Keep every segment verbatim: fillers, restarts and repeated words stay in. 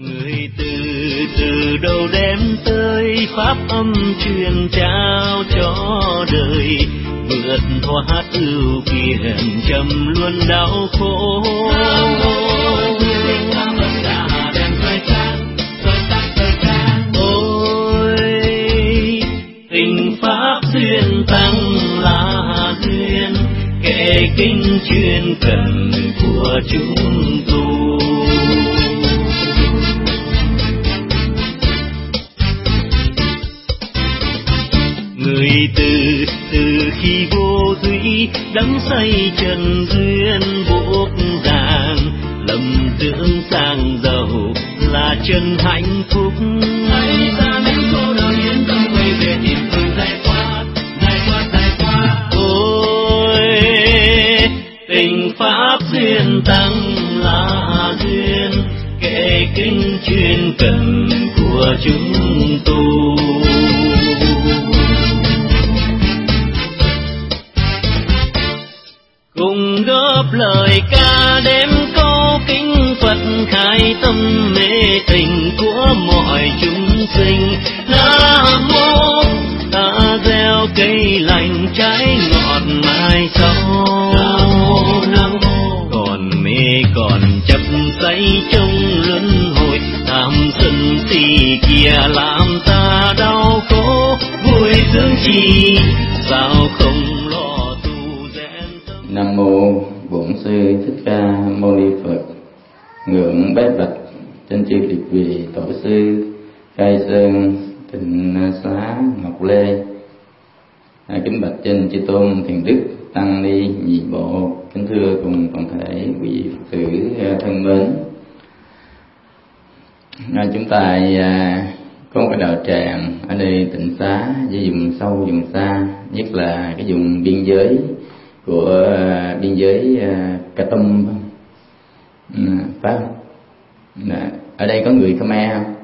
Người từ từ đầu đêm tới pháp âm truyền trao cho đời, vượt thoát ưu phiền trầm luôn đau khổ. Ôi tình pháp duyên tăng là duyên, kệ kinh chuyên cần của chúng tu. Người từ từ khi vô thủy đắm say trần duyên buộc ràng, lầm tưởng sang giàu là chân hạnh phúc. Hãy ra đến cô đơn yên tâm quay về tìm phương giải thoát, giải thoát, giải thoát. Ôi tình pháp duyên tăng là duyên, kệ kinh chuyên cần của chúng tu. Cùng góp lời ca đêm câu kinh Phật, khai tâm mê tình của mọi chúng sinh. Nam mô ta gieo cây lành trái ngọt mai sau. Nam mô còn mê còn chấp say trong luân hồi, tham sân si kia làm ta đau khổ. Vui sướng chi sao không lo tu rèn tâm. Nam mô Bổn Sư Thích Ca Mâu Ni Phật. Ngưỡng bái bạch trên chư Liệt Vị Tổ sư Khai Sơn Tịnh Xá Ngọc Lê. À, kính bạch trên chư tôn thiền đức tăng ni nhị bộ. Kính thưa cùng toàn thể quý vị Phật tử thân mến. À, chúng ta à, có một cái đạo tràng ở đây Tịnh Xá với vùng sâu vùng xa, nhất là cái vùng biên giới của uh, biên giới uh, Cà Tum, ừ, phải không? Đã. Ở đây có người Khmer không?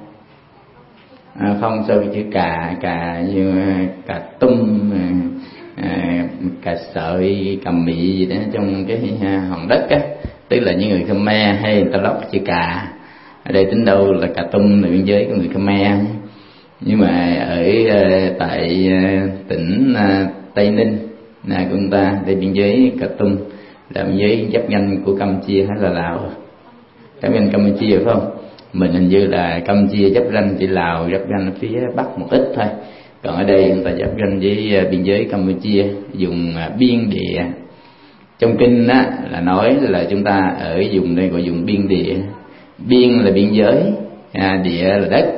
À, không, sao cái chữ cà cà như uh, cà tum, uh, uh, cà sợi, cà mị gì đó trong cái uh, hòn đất á, tức là những người Khmer hay người ta lóc chữ cà. Ở đây tính đâu là Cà Tum là biên giới của người Khmer, nhưng mà ở uh, tại uh, tỉnh uh, Tây Ninh là của chúng ta, đây biên giới Cà Tum là biên giới giáp ranh của Campuchia hay là Lào? Giáp ranh Campuchia phải không? Mình hình như là Campuchia giáp ranh chỉ Lào, giáp ranh phía bắc một ít thôi. Còn ở đây chúng ta giáp ranh với biên giới Campuchia, vùng biên địa. Trong kinh á là nói là chúng ta ở vùng đây gọi vùng biên địa. Biên là biên giới, à, địa là đất.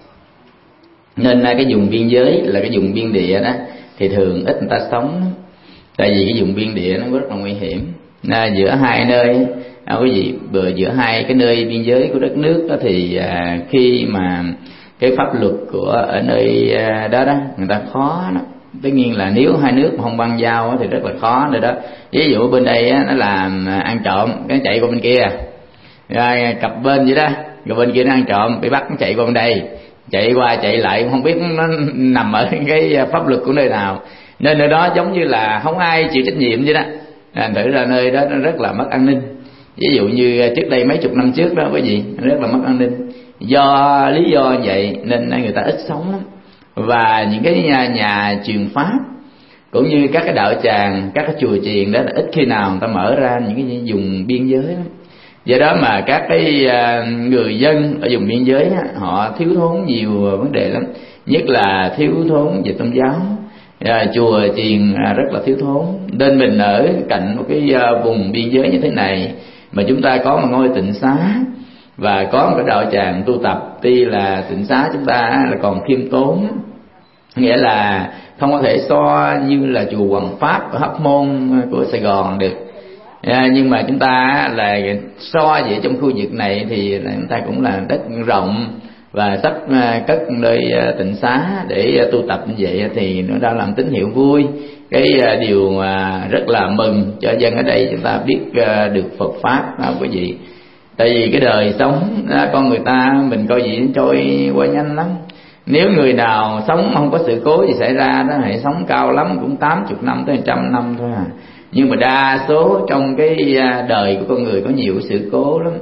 Nên cái vùng biên giới là cái vùng biên địa đó thì thường ít người ta sống. Tại vì cái vùng biên địa nó rất là nguy hiểm. À, giữa hai nơi, à, cái gì bờ giữa hai cái nơi biên giới của đất nước đó thì à, khi mà cái pháp luật của ở nơi à, đó đó người ta khó đó. Tất nhiên là nếu hai nước mà không băng giao đó, thì rất là khó rồi đó. Ví dụ bên đây á, nó làm ăn trộm, cái chạy qua bên kia, rồi cặp bên vậy đó, rồi bên kia nó ăn trộm, bị bắt nó chạy qua bên đây, chạy qua chạy lại không biết nó nằm ở cái pháp luật của nơi nào. Nên nơi đó giống như là không ai chịu trách nhiệm vậy đó. Thành thử ra nơi đó nó rất là mất an ninh. Ví dụ như trước đây mấy chục năm trước đó quý vị, rất là mất an ninh. Do lý do như vậy nên người ta ít sống lắm. Và những cái nhà, nhà truyền pháp cũng như các cái đạo tràng, các cái chùa chiền đó là ít khi nào người ta mở ra những cái vùng biên giới lắm. Do đó mà các cái người dân ở vùng biên giới họ thiếu thốn nhiều vấn đề lắm. Nhất là thiếu thốn về tôn giáo. À, chùa chiền rất là thiếu thốn. Nên mình ở cạnh một cái vùng biên giới như thế này mà chúng ta có một ngôi tịnh xá và có một cái đạo tràng tu tập, tuy là tịnh xá chúng ta là còn khiêm tốn, nghĩa là không có thể so như là chùa Hoàng Pháp ở Hóc Môn của Sài Gòn được. À, nhưng mà chúng ta là so vậy trong khu vực này thì chúng ta cũng là đất rộng và sắp cất nơi tịnh xá để tu tập như vậy thì nó đã làm tín hiệu vui, cái điều rất là mừng cho dân ở đây chúng ta biết được Phật pháp đó quý vị. Tại vì cái đời sống đó, con người ta mình coi gì nó trôi qua nhanh lắm. Nếu người nào sống không có sự cố gì xảy ra đó hãy sống cao lắm cũng tám mươi năm tới một trăm năm thôi à. Nhưng mà đa số trong cái đời của con người có nhiều sự cố lắm.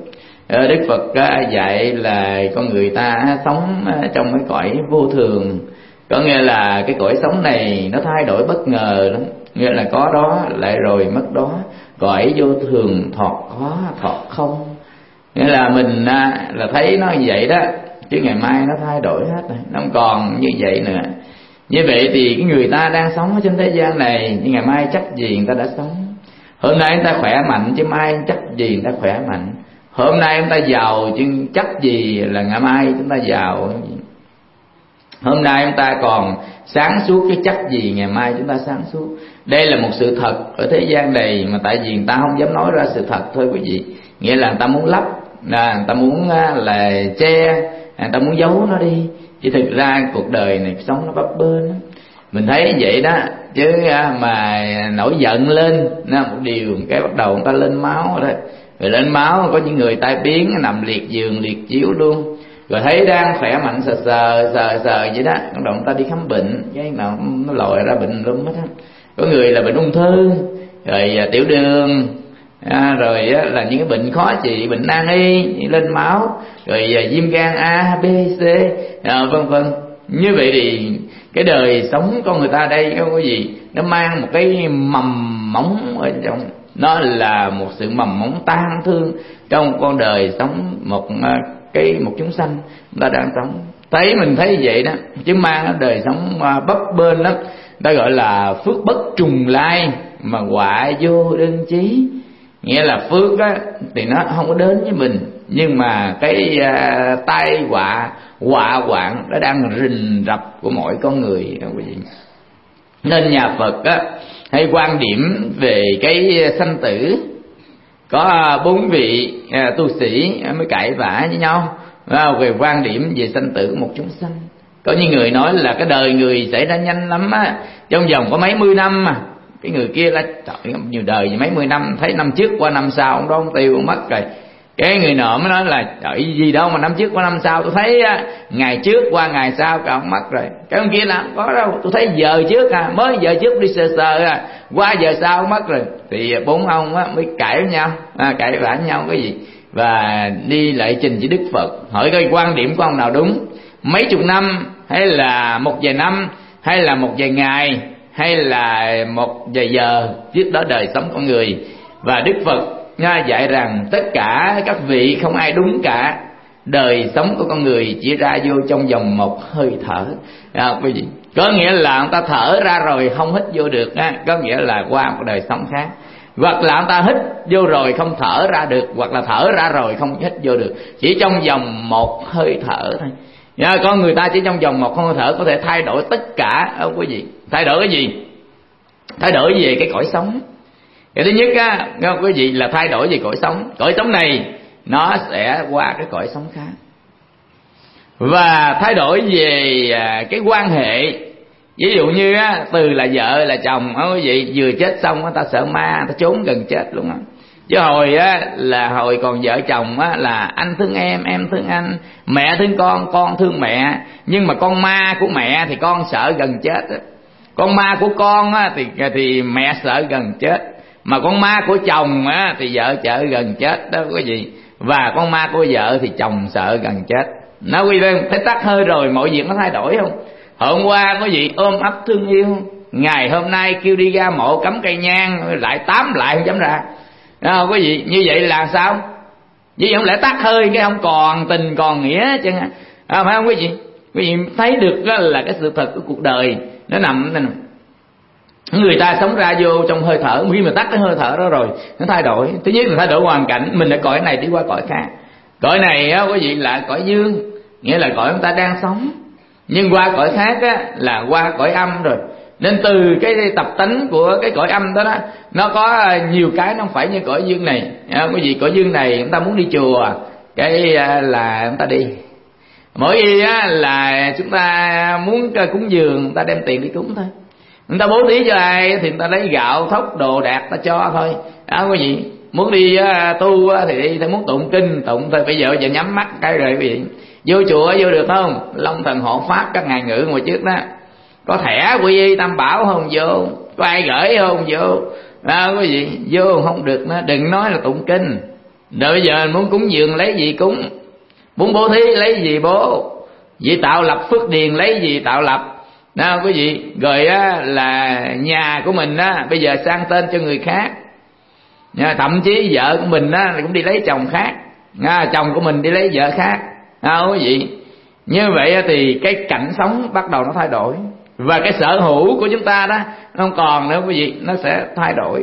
Đức Phật dạy là con người ta sống trong cái cõi vô thường, có nghĩa là cái cõi sống này nó thay đổi bất ngờ lắm, nghĩa là có đó lại rồi mất đó, cõi vô thường thoạt có thoạt không. Nghĩa là mình là thấy nó như vậy đó, chứ ngày mai nó thay đổi hết rồi, nó không còn như vậy nữa. Như vậy thì cái người ta đang sống ở trên thế gian này, nhưng ngày mai chắc gì người ta đã sống. Hôm nay người ta khỏe mạnh, chứ mai chắc gì người ta khỏe mạnh. Hôm nay chúng ta giàu, chứ chắc gì là ngày mai chúng ta giàu. Hôm nay chúng ta còn sáng suốt, chứ chắc gì ngày mai chúng ta sáng suốt. Đây là một sự thật ở thế gian này, mà tại vì người ta không dám nói ra sự thật thôi quý vị. Nghĩa là người ta muốn lấp, người ta muốn là che, người ta muốn giấu nó đi. Chứ thực ra cuộc đời này sống nó bấp bênh. Mình thấy vậy đó, chứ mà nổi giận lên một điều cái bắt đầu người ta lên máu rồi đó. Rồi lên máu có những người tai biến nằm liệt giường liệt chiếu luôn. Rồi thấy đang khỏe mạnh sờ sờ sờ sờ vậy đó, bắt đầu người ta đi khám bệnh, cái nào nó lòi ra bệnh lum hết á. Có người là bệnh ung thư, rồi tiểu đường, à, rồi á, là những cái bệnh khó trị, bệnh nan y lên máu, rồi à, viêm gan A, B, C, à, vân vân. Như vậy thì cái đời sống con người ta đây có cái gì? Nó mang một cái mầm móng ở trong, nó là một sự mầm móng tang thương trong con đời sống một cái một chúng sanh chúng ta đang sống. Thấy mình thấy vậy đó, chứ mang đời sống bấp bênh lắm. Ta gọi là phước bất trùng lai, mà họa vô đơn chí. Nghĩa là phước á thì nó không có đến với mình, nhưng mà cái uh, tai họa họa hoạn nó đang rình rập của mỗi con người đó quý vị. Nên nhà Phật á hay quan điểm về cái sanh tử, có bốn vị uh, tu sĩ mới cãi vã với nhau uh, về quan điểm về sanh tử một chúng sanh. Có những người nói là cái đời người xảy ra nhanh lắm á, trong vòng có mấy mươi năm mà. Cái người kia là trời, nhiều đời gì mấy mươi năm, thấy năm trước qua năm sau ông đó ông tiêu ông mất rồi. Cái người nọ mới nói là trời gì đâu mà năm trước qua năm sau, tôi thấy á, ngày trước qua ngày sau cả ông mất rồi. Cái ông kia là không có đâu, tôi thấy giờ trước à, mới giờ trước đi sờ sờ à, qua giờ sau ông mất rồi. Thì bốn ông á mới cãi với nhau, à, cãi vã nhau cái gì, và đi lại trình với Đức Phật hỏi cái quan điểm của ông nào đúng, mấy chục năm hay là một vài năm hay là một vài ngày hay là một vài giờ trước đó đời sống con người. Và Đức Phật nha dạy rằng tất cả các vị không ai đúng cả, đời sống của con người chỉ ra vô trong vòng một hơi thở. À, quý vị, có nghĩa là ông ta thở ra rồi không hít vô được á, có nghĩa là qua một đời sống khác. Hoặc là ông ta hít vô rồi không thở ra được, hoặc là thở ra rồi không hít vô được, chỉ trong vòng một hơi thở thôi. Nha, con người ta chỉ trong vòng một hơi thở có thể thay đổi tất cả không quý vị. Thay đổi cái gì? Thay đổi về cái cõi sống. Cái thứ nhất á, không quý vị, là thay đổi về cõi sống. Cõi sống này nó sẽ qua cái cõi sống khác. Và thay đổi về cái quan hệ. Ví dụ như á, từ là vợ là chồng, không quý vị, vừa chết xong á, ta sợ ma, ta trốn gần chết luôn á. Chứ hồi á là hồi còn vợ chồng á là anh thương em, em thương anh, mẹ thương con, con thương mẹ. Nhưng mà con ma của mẹ thì con sợ gần chết á. Con ma của con á thì thì mẹ sợ gần chết, mà con ma của chồng á thì vợ sợ gần chết đó quý vị. Và con ma của vợ thì chồng sợ gần chết. Nó quý vị thấy tắt hơi rồi mọi việc nó thay đổi không? Hôm qua quý vị ôm ấp thương yêu, ngày hôm nay kêu đi ra mộ cắm cây nhang lại tám lại không dám ra. Đó, quý vị, như vậy là sao? Như vậy không lẽ tắt hơi cái không còn tình còn nghĩa chứ, à, phải không quý vị? Quý vị thấy được đó là cái sự thật của cuộc đời nó nằm, nó nằm. Người ta sống ra vô trong hơi thở, khi mà tắt cái hơi thở đó rồi nó thay đổi. Thứ nhất là thay đổi hoàn cảnh, mình ở cõi này đi qua cõi khác. Cõi này á quý vị là cõi dương, nghĩa là cõi chúng ta đang sống. Nhưng qua cõi khác á là qua cõi âm rồi. Nên từ cái tập tánh của cái cõi âm đó đó, nó có nhiều cái nó không phải như cõi dương này. À, quý vị, cõi dương này chúng ta muốn đi chùa cái là chúng ta đi. Mỗi khi á là chúng ta muốn cúng dường, chúng ta đem tiền đi cúng thôi. Người ta bố thí cho ai thì người ta lấy gạo thóc đồ đạc ta cho thôi. Đó quý vị, muốn đi uh, tu uh, thì đi, muốn tụng kinh tụng thôi. Bây giờ giờ nhắm mắt cái rồi quý vị vô chùa vô được không? Long thần hộ pháp các ngài ngữ ngồi trước đó, có thẻ quy y tam bảo không vô, có ai gửi không vô. Đó quý vị, vô không được nữa, đừng nói là tụng kinh. Rồi bây giờ mình muốn cúng dường lấy gì cúng, muốn bố thí lấy gì bố, vị tạo lập phước điền lấy gì tạo lập. Nào quý vị, rồi á, là nhà của mình á, bây giờ sang tên cho người khác. Thậm chí vợ của mình á, cũng đi lấy chồng khác, à, chồng của mình đi lấy vợ khác. À, quý vị, như vậy thì cái cảnh sống bắt đầu nó thay đổi. Và cái sở hữu của chúng ta đó nó không còn nữa quý vị, nó sẽ thay đổi.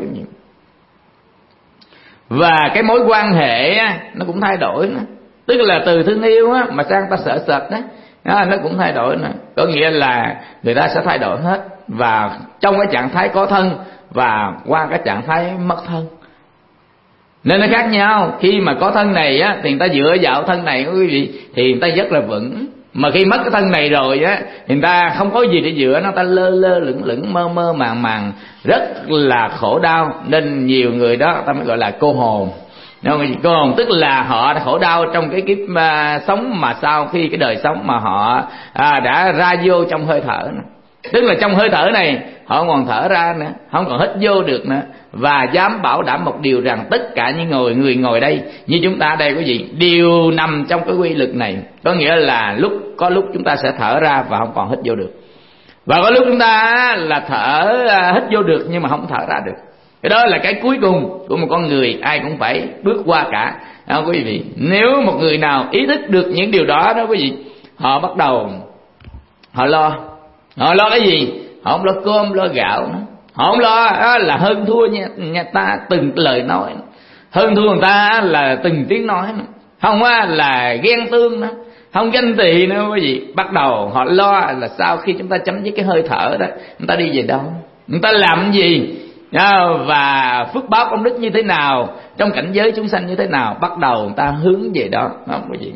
Và cái mối quan hệ á, nó cũng thay đổi nữa. Tức là từ thương yêu á, mà sang ta sợ sệt đó, đó, nó cũng thay đổi nữa. Có nghĩa là người ta sẽ thay đổi hết. Và trong cái trạng thái có thân và qua cái trạng thái mất thân, nên nó khác nhau. Khi mà có thân này á, thì người ta dựa vào thân này quý vị, thì người ta rất là vững. Mà khi mất cái thân này rồi á, thì người ta không có gì để dựa, nó ta lơ lơ lửng lửng, mơ mơ màng màng, rất là khổ đau. Nên nhiều người đó ta mới gọi là cô hồn. Cô hồn tức là họ đã khổ đau trong cái kiếp uh, sống mà sau khi cái đời sống mà họ uh, đã ra vô trong hơi thở nữa. Tức là trong hơi thở này họ không còn thở ra nữa, không còn hít vô được nữa. Và dám bảo đảm một điều rằng tất cả những người người ngồi đây như chúng ta đây quý vị đều nằm trong cái quy luật này. Có nghĩa là lúc có lúc chúng ta sẽ thở ra và không còn hít vô được, và có lúc chúng ta là thở hít vô được nhưng mà không thở ra được. Cái đó là cái cuối cùng của một con người, ai cũng phải bước qua cả. Đó, quý vị, nếu một người nào ý thức được những điều đó đó quý vị, họ bắt đầu họ lo. Họ lo cái gì? Họ không lo cơm lo gạo nữa. Họ không lo đó là hơn thua nha, nhà ta từng lời nói, hơn thua người ta là từng tiếng nói nữa. Không á là ghen tương nữa, không ganh tị nữa quý vị. Bắt đầu họ lo là sau khi chúng ta chấm dứt cái hơi thở đó, chúng ta đi về đâu, chúng ta làm gì, và phước báo công đức như thế nào, trong cảnh giới chúng sanh như thế nào. Bắt đầu người ta hướng về đó, không quý vị.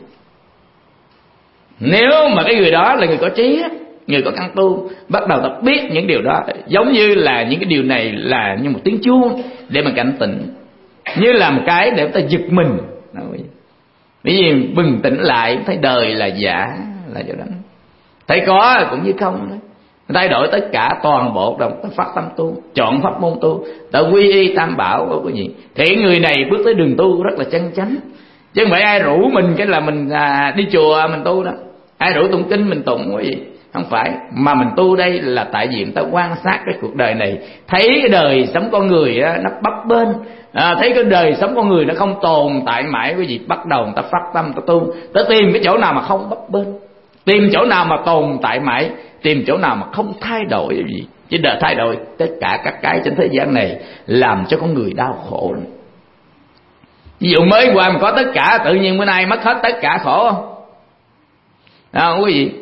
Nếu mà cái người đó là người có trí, người có căn tu, bắt đầu ta biết những điều đó, giống như là những cái điều này là như một tiếng chuông để mà cảnh tỉnh, như là một cái để ta giật mình. Bởi vì bừng tỉnh lại thấy đời là giả, là chỗ đó. Thấy có cũng như không đó. Thay đổi tất cả toàn bộ đồng ta phát tâm tu, chọn pháp môn tu, ta quy y tam bảo của cái gì, thì người này bước tới đường tu rất là chân chánh. Chứ không phải ai rủ mình cái là mình à, đi chùa mình tu đó, ai rủ tụng kinh mình tụng cái gì, không phải. Mà mình tu đây là tại vì ta quan sát cái cuộc đời này, thấy cái đời sống con người á, nó bấp bênh, à, thấy cái đời sống con người nó không tồn tại mãi cái gì. Bắt đầu ta phát tâm ta tu, ta tìm cái chỗ nào mà không bấp bênh, tìm chỗ nào mà tồn tại mãi, tìm chỗ nào mà không thay đổi cái gì. Chứ đợi thay đổi tất cả các cái trên thế gian này làm cho con người đau khổ. Ví dụ mới qua mà có tất cả, tự nhiên bữa nay mất hết tất cả, khổ không? Đó quý vị,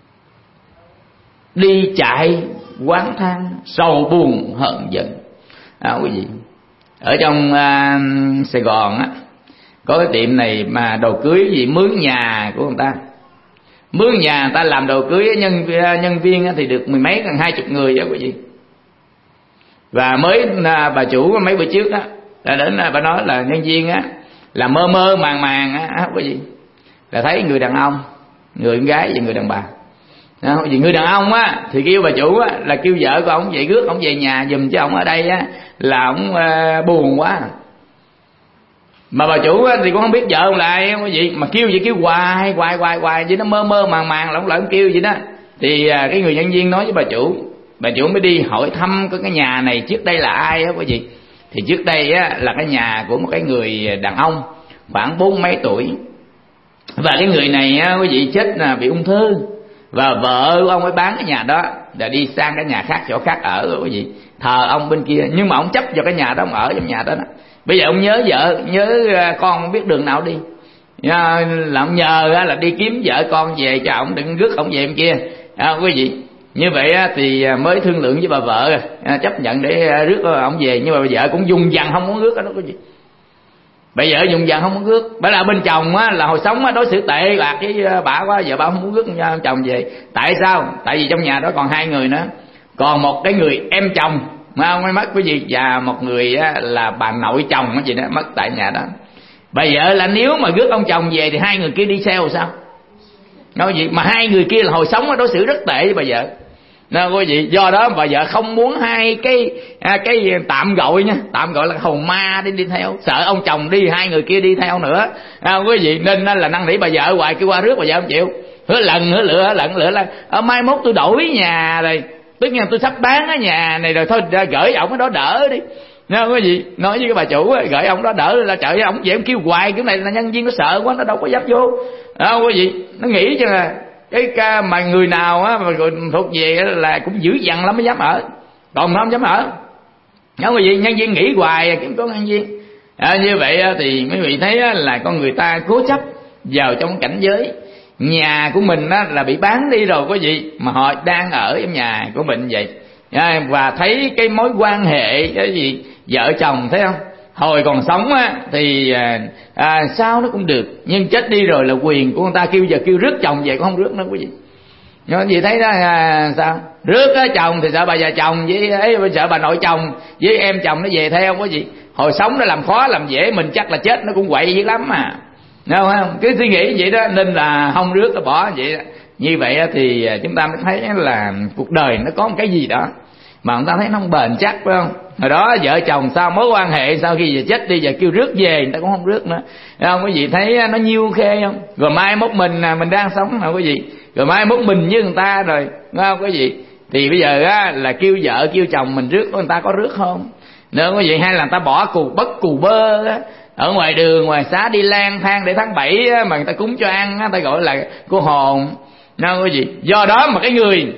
đi chạy oán than sầu buồn hận giận. Đó quý vị, ở trong uh, Sài Gòn á, có cái tiệm này mà đồ cưới gì mướn nhà của người ta, mướn nhà người ta làm đồ cưới, nhân nhân viên thì được mười mấy gần hai chục người đó quý vị. Và mới bà chủ mấy bữa trước á là đến bà nói là nhân viên á là mơ mơ màng màng á quý vị, là thấy người đàn ông, người con gái và người đàn bà. Đó, vì người đàn ông á thì kêu bà chủ á là kêu vợ của ông về rước ông về nhà giùm, chứ ông ở đây á là ông uh, buồn quá. Mà bà chủ á thì cũng không biết vợ ông là ai quý vị, mà kêu vậy kêu hoài hoài hoài hoài vậy, nó mơ mơ màng màng lỏng lỏng kêu vậy đó. Thì uh, cái người nhân viên nói với bà chủ, bà chủ mới đi hỏi thăm cái cái nhà này trước đây là ai á quý vị. Thì trước đây á là cái nhà của một cái người đàn ông khoảng bốn mấy tuổi, và cái người này á quý vị chết là bị ung thư, và vợ của ông ấy bán cái nhà đó để đi sang cái nhà khác, chỗ khác ở rồi quý vị, thờ ông bên kia. Nhưng mà ông chấp vào cái nhà đó, ông ở trong nhà đó, đó. Bây giờ ông nhớ vợ, nhớ con, không biết đường nào đi, là ông nhờ là đi kiếm vợ con về cho ông, đừng rước ông về bên kia. À, quý vị, như vậy thì mới thương lượng với bà vợ chấp nhận để rước ông về. Nhưng mà bà vợ cũng dùng dằn không muốn rước đó quý vị. Bà vợ dùng dằn không muốn rước, bởi là bên chồng á là hồi sống á đối xử tệ bạc với bà quá, vợ bà không muốn rước chồng về. Tại sao? Tại vì trong nhà đó còn hai người nữa, còn một cái người em chồng mà ông ấy mất quý vị, và một người á là bà nội chồng cái gì đó mất tại nhà đó. Bà vợ là nếu mà rước ông chồng về thì hai người kia đi sao sao? Nói gì mà hai người kia là hồi sống á đối xử rất tệ với bà vợ. Nên quý vị, do đó bà vợ không muốn hai cái à, cái tạm gọi nha, tạm gọi là hồn ma đi đi theo, sợ ông chồng đi hai người kia đi theo nữa à, quý vị, nên là năn nỉ bà vợ hoài, kêu qua rước bà vợ không chịu, hứa lần hứa lựa lần lựa là à, mai mốt tôi đổi nhà rồi, tức là tôi sắp bán cái nhà này rồi, thôi gửi ổng cái đó đỡ đi. Nên quý vị, nói với cái bà chủ ấy, gửi ổng đó đỡ là trời ơi, ổng về ổng kêu hoài, kiểu này là nhân viên nó sợ quá, nó đâu có dám vô à, quý vị, nó nghĩ cho là cái ca mà người nào á mà thuộc về là cũng dữ dằn lắm mới dám ở, còn nó không dám ở. Nói quý vị, nhân viên nghĩ hoài kiếm có nhân viên à, như vậy thì quý vị thấy là con người ta cố chấp vào trong cảnh giới nhà của mình á, là bị bán đi rồi quý vị, mà họ đang ở trong nhà của mình vậy à, và thấy cái mối quan hệ cái gì vợ chồng thấy không, hồi còn sống á thì à, à, sao nó cũng được, nhưng chết đi rồi là quyền của người ta, kêu giờ kêu rước chồng về cũng không rước nữa quý vị. Nhưng gì thấy đó à, sao rước á chồng thì sợ bà già chồng với ấy, sợ bà nội chồng với em chồng nó về theo quý vị. Hồi sống nó làm khó làm dễ, mình chắc là chết nó cũng quậy dữ lắm mà, đúng không? Cứ suy nghĩ vậy đó, nên là không rước nó bỏ vậy đó. Như vậy thì chúng ta mới thấy là cuộc đời nó có một cái gì đó mà người ta thấy nó không bền chắc, phải không? Hồi đó vợ chồng sao mối quan hệ sau khi giờ chết đi giờ kêu rước về người ta cũng không rước nữa, thấy không quý vị? Thấy nó nhiêu khê không? Rồi mai mốt mình mình đang sống hả quý vị, rồi mai mốt mình với người ta rồi, đúng không quý vị? Thì bây giờ á là kêu vợ kêu chồng mình rước, người ta có rước không nữa quý vị? Hay là người ta bỏ cù bất cù bơ á, ở ngoài đường ngoài xá đi lang thang để tháng bảy á, mà người ta cúng cho ăn á, người ta gọi là cô hồn, đúng không quý vị? Do đó mà cái người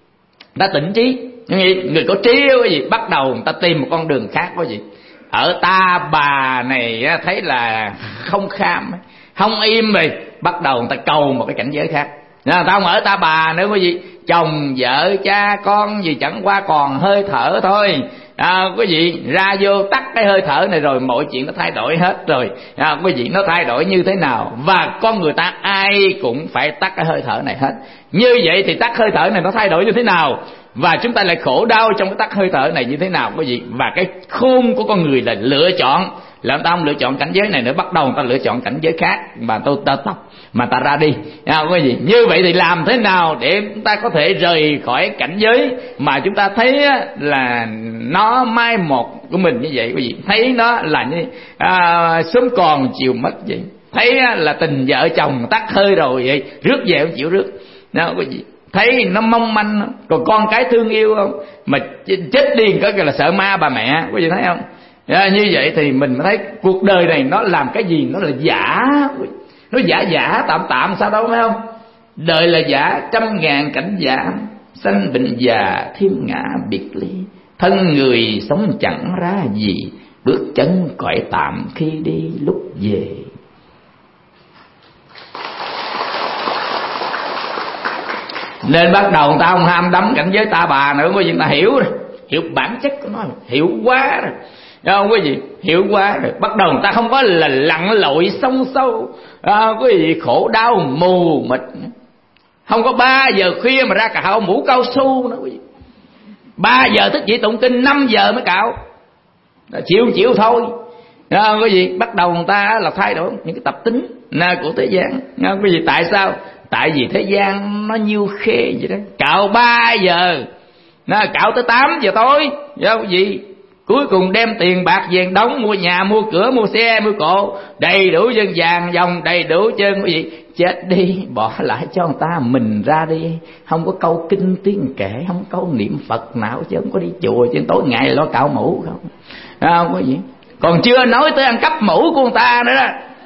ta tỉnh trí, người có trí quý vị, bắt đầu người ta tìm một con đường khác quý vị. Ở Ta Bà này thấy là không kham, không im rồi, bắt đầu người ta cầu một cái cảnh giới khác. Người ta không ở Ta Bà nữa quý vị, chồng vợ cha con gì chẳng qua còn hơi thở thôi à, quý vị, ra vô tắt cái hơi thở này rồi mọi chuyện nó thay đổi hết rồi à, quý vị. Nó thay đổi như thế nào, và con người ta ai cũng phải tắt cái hơi thở này hết. Như vậy thì tắt hơi thở này nó thay đổi như thế nào, và chúng ta lại khổ đau trong cái tắt hơi thở này như thế nào quý vị? Và cái khôn của con người là lựa chọn, là người ta không lựa chọn cảnh giới này nữa, bắt đầu người ta lựa chọn cảnh giới khác mà tôi ta tập mà ta ra đi à, quý vị. Như vậy thì làm thế nào để chúng ta có thể rời khỏi cảnh giới mà chúng ta thấy là nó mai một của mình như vậy quý vị? Thấy nó là như à, sớm còn chiều mất vậy, thấy là tình vợ chồng tắt hơi rồi vậy, rước về không chịu rước đó quý vị. Thấy nó mong manh, còn con cái thương yêu không, mà chết đi có cái là sợ ma bà mẹ, quý vị thấy không? À, như vậy thì mình mới thấy cuộc đời này nó làm cái gì nó là giả, nó giả giả tạm tạm sao đâu, phải không? Đời là giả, trăm ngàn cảnh giả, sanh bệnh già thiên ngã biệt ly, thân người sống chẳng ra gì, bước chân cõi tạm khi đi lúc về. Nên bắt đầu người ta không ham đắm cảnh giới Ta Bà nữa, quý vị. Người ta hiểu rồi, hiểu bản chất của nó, hiểu quá rồi, đúng không quý vị? Hiểu quá rồi, bắt đầu người ta không có là lặn lội sông sâu à, quý vị, khổ đau mù mịt. Không có ba giờ khuya mà ra cạo mũ cao su nữa quý vị. Ba giờ thức dậy tụng kinh, năm giờ mới cạo, chịu chịu thôi à, quý vị. Bắt đầu người ta là thay đổi những cái tập tính của thế gian à, quý vị. Tại sao? Tại vì thế gian nó nhiêu khê vậy đó. Cạo ba giờ, nó cạo tới tám giờ tối, đâu gì. Cuối cùng đem tiền bạc vàng đóng, mua nhà, mua cửa, mua xe, mua cộ, đầy đủ dân vàng dòng, đầy đủ chân quý vị. Chết đi, bỏ lại cho người ta, mình ra đi. Không có câu kinh tiếng kể, không có câu niệm Phật nào, chứ không có đi chùa, chứ tối ngày lo cạo mũ không à, không có gì. Còn chưa nói tới ăn cắp mũ của người ta nữa đó.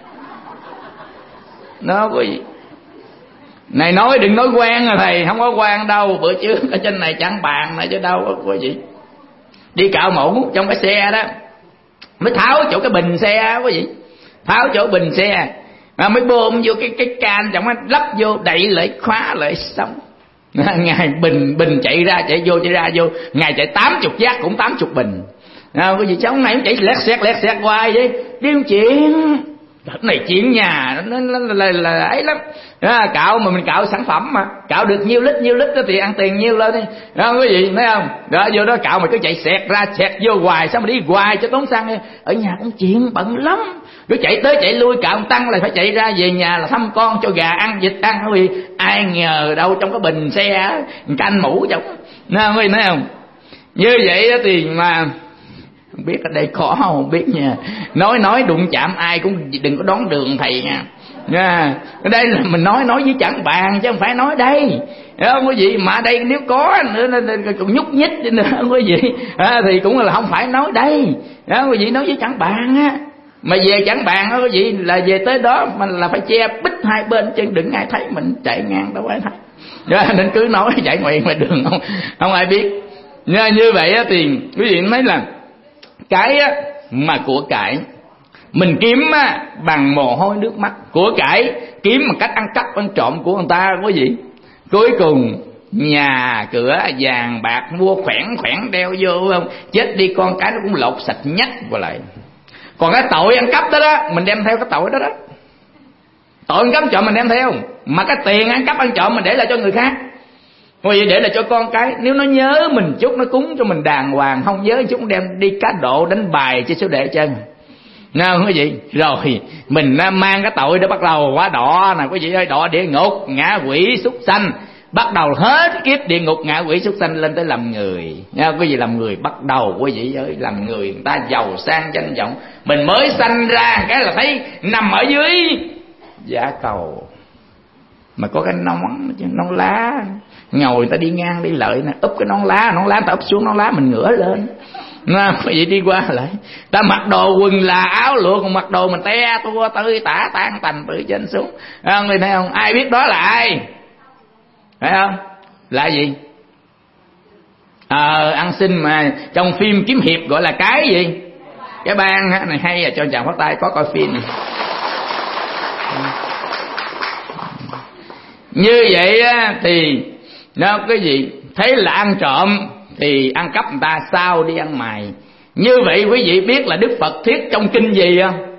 Đó quý vị. Này nói đừng nói quan rồi thầy, không có quan đâu. Bữa trước ở trên này chẳng bàn này chứ đâu quý vị. Đi cạo mũ trong cái xe đó, mới tháo chỗ cái bình xe quý vị, tháo chỗ bình xe mà mới bơm vô cái cái can trong đó, lắp vô đậy lại khóa lại xong. Ngày bình bình chạy ra chạy vô chạy ra vô, ngày chạy tám chục giác cũng tám chục bình à, quý vị. Cháu này cũng chạy lét xét lét xét hoài vậy, điêu chuyện. Đất này chuyện nhà nó, nó, nó là, là ấy lắm à, cạo mà mình cạo sản phẩm mà cạo được nhiêu lít nhiêu lít đó thì ăn tiền nhiêu lên đi đó quý vị, thấy không? Đó vô đó cạo mà cứ chạy xẹt ra xẹt vô hoài, sao mà đi hoài cho tốn xăng. Ở nhà cũng chuyện bận lắm, cứ chạy tới chạy lui, cạo tăng lại phải chạy ra về nhà là thăm con, cho gà ăn vịt ăn quý vị. Ai ngờ đâu trong cái bình xe canh mũ trong Nào quý vị thấy không? Như vậy thì mà không biết ở đây khó không biết nha. Nói nói đụng chạm ai cũng đừng có đón đường thầy nha. Nha, ở đây là mình nói nói với chẳng bàn chứ không phải nói đây. Không quý vị, mà đây nếu có nữa còn nhúc nhích nữa quý vị, à, thì cũng là không phải nói đây. Đó quý vị, nói với chẳng bàn á. Mà về chẳng bàn đó quý vị, là về tới đó mà là phải che bích hai bên chứ đừng ai thấy mình chạy ngang đâu ai thấy. Đó, nên cứ nói chạy ngoài ngoài đường không không ai biết. Như, như vậy á, thì quý vị thấy là cái á, mà của cải mình kiếm á, bằng mồ hôi nước mắt, của cải kiếm bằng cách ăn cắp ăn trộm của người ta quý vị, cuối cùng nhà cửa vàng bạc mua khoẻn khoẻn đeo vô không, chết đi con cái nó cũng lột sạch nhách qua lại. Còn cái tội ăn cắp đó đó mình đem theo cái tội đó đó, tội ăn cắp trộm mình đem theo, mà cái tiền ăn cắp ăn trộm mình để lại cho người khác. Quý vị, để lại cho con cái, nếu nó nhớ mình chút nó cúng cho mình đàng hoàng, không nhớ chút nó đem đi cá độ đánh bài trên số đệ chân. Nào quý vị, rồi mình mang cái tội để bắt đầu quá đọ nè quý vị ơi, đọ địa ngục ngạ quỷ súc sanh, bắt đầu hết kiếp địa ngục ngạ quỷ súc sanh lên tới làm người nha quý vị. Làm người bắt đầu quý vị ơi, làm người người ta giàu sang danh vọng, mình mới sanh ra cái là thấy nằm ở dưới giá cầu mà có cái nón nón lá, ngồi người ta đi ngang đi lợi nè, úp cái nón lá, nón lá người ta úp xuống, nón lá mình ngửa lên. Nó quý vị đi qua lại, ta mặc đồ quần là áo lụa, còn mặc đồ mình te tua tơi tả tan tành từ trên xuống. Không thấy không? Ai biết đó là ai? Phải không? Là gì? Ờ, ăn xin mà trong phim kiếm hiệp gọi là cái gì? Cái bang này hay à, cho chàng phát tay có coi phim này. Như vậy á, thì nó cái gì? Thấy là ăn trộm thì ăn cắp người ta, sao đi ăn mày. Như vậy quý vị biết là Đức Phật thuyết trong kinh gì không?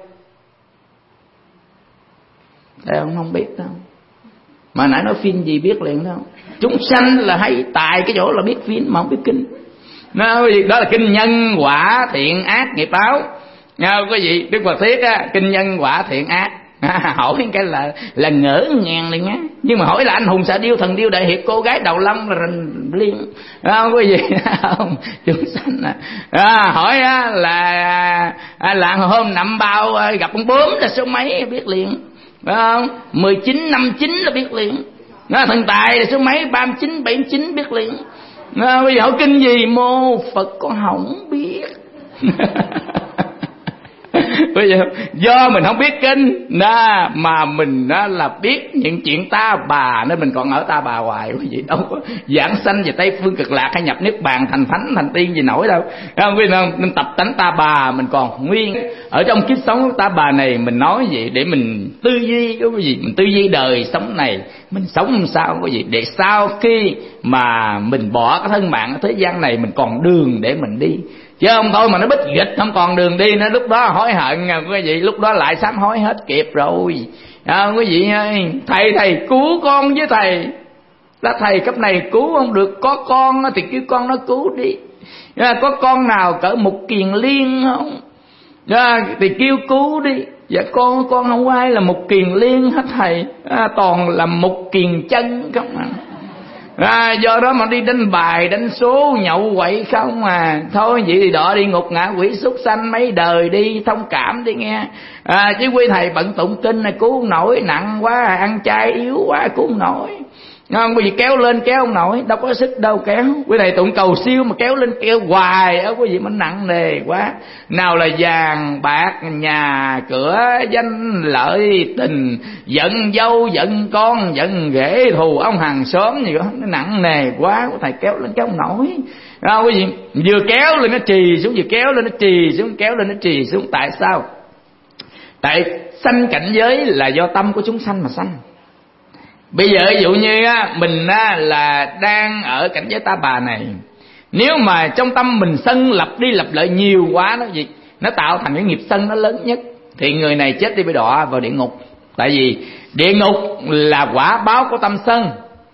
Đây không không biết đâu. Mà nãy nói phim gì biết liền đâu. Chúng sanh là hay tài cái chỗ là biết phim mà không biết kinh. Đó, đó là kinh nhân quả thiện ác nghiệp báo. Nha quý vị, Đức Phật thuyết á, kinh nhân quả thiện ác. À, hỏi cái là là ngỡ ngàng liền á. Nhưng mà hỏi là anh hùng xạ điêu thần điêu đại hiệp cô gái đầu lông là liên không có gì không chúng sanh à. À, hỏi á, là à, là hôm nằm bao gặp con bướm là số mấy biết liền, phải không? mười chín năm chín là biết liền. Nó thần tài là số mấy, ba mươi chín bảy mươi chín biết liền. Nó bây giờ hỏi kinh gì mô Phật con không biết. Bây giờ do mình không biết kinh đó, mà mình đó là biết những chuyện ta bà nên mình còn ở ta bà hoài quý vị, đâu có giảng sanh về Tây Phương Cực Lạc hay nhập niết bàn thành thánh thành tiên gì nổi đâu, không biết không? Nên tập tánh ta bà mình còn nguyên ở trong kiếp sống ta bà này. Mình nói gì để mình tư duy cái gì, mình tư duy đời sống này mình sống làm sao cái gì, để sau khi mà mình bỏ cái thân mạng ở thế gian này mình còn đường để mình đi, chứ không thôi mà nó bích dịch không còn đường đi nữa, lúc đó hối hận quý vị, lúc đó lại sám hối hết kịp rồi. À, quý vị ơi, thầy thầy cứu con với thầy, là thầy cấp này cứu không được, có con thì kêu con nó cứu đi. À, có con nào cỡ Mục Kiền Liên không? À, thì kêu cứu đi. Dạ con con không ai là Mục Kiền Liên hết thầy, à, toàn là Mục Kiền Chân không à. À, do đó mà đi đánh bài đánh số nhậu quậy không à. Thôi vậy thì đọa đi ngục ngạ quỷ súc sanh mấy đời đi, thông cảm đi nghe. À, chứ quý thầy bận tụng kinh này cứu không nổi, nặng quá, ăn chay yếu quá cứu không nổi. Không, quý vị kéo lên kéo không nổi, đâu có sức đâu kéo. Quý thầy tụng cầu siêu mà kéo lên kéo hoài á quý vị,มันnặng nề quá. Nào là vàng bạc nhà cửa danh lợi tình, giận dâu giận con giận ghế thù ông hàng xóm gì đó, nó nặng nề quá, quý thầy kéo lên kéo không nổi. À, quý vị vừa kéo lên nó trì xuống, vừa kéo lên nó trì xuống, kéo lên nó trì xuống. Tại sao? Tại sanh cảnh giới là do tâm của chúng sanh mà sanh. Bây giờ ví dụ như á, mình á, là đang ở cảnh giới ta bà này, nếu mà trong tâm mình sân lập đi lập lại nhiều quá đó gì, nó tạo thành cái nghiệp sân nó lớn nhất, thì người này chết đi bị đọa vào địa ngục. Tại vì địa ngục là quả báo của tâm sân.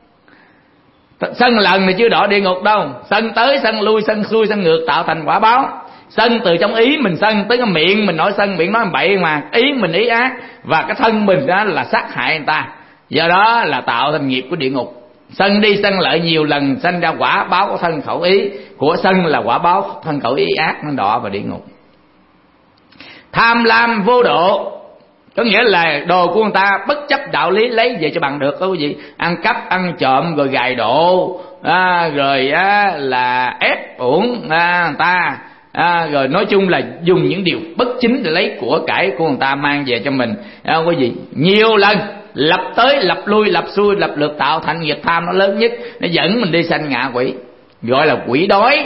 Sân lần này chưa đọa địa ngục đâu, sân tới sân lui sân xuôi sân ngược tạo thành quả báo. Sân từ trong ý mình sân, tới cái miệng mình nói sân, miệng nói bậy mà, ý mình ý ác, và cái thân mình đó là sát hại người ta, do đó là tạo thành nghiệp của địa ngục. Sân đi sân lợi nhiều lần sanh ra quả báo của thân khẩu ý. Của sân là quả báo thân khẩu ý ác, nó đọa vào địa ngục. Tham lam vô độ, có nghĩa là đồ của người ta bất chấp đạo lý lấy về cho bằng được đó quý vị. Ăn cắp, ăn trộm, rồi gài độ, à, rồi á, là ép uổng à, người ta, à, rồi nói chung là dùng những điều bất chính để lấy của cải của người ta mang về cho mình, à, quý vị. Nhiều lần lập tới lập lui, lập xuôi lập lượt, tạo thành nghiệp tham nó lớn nhất, nó dẫn mình đi sanh ngạ quỷ, gọi là quỷ đói.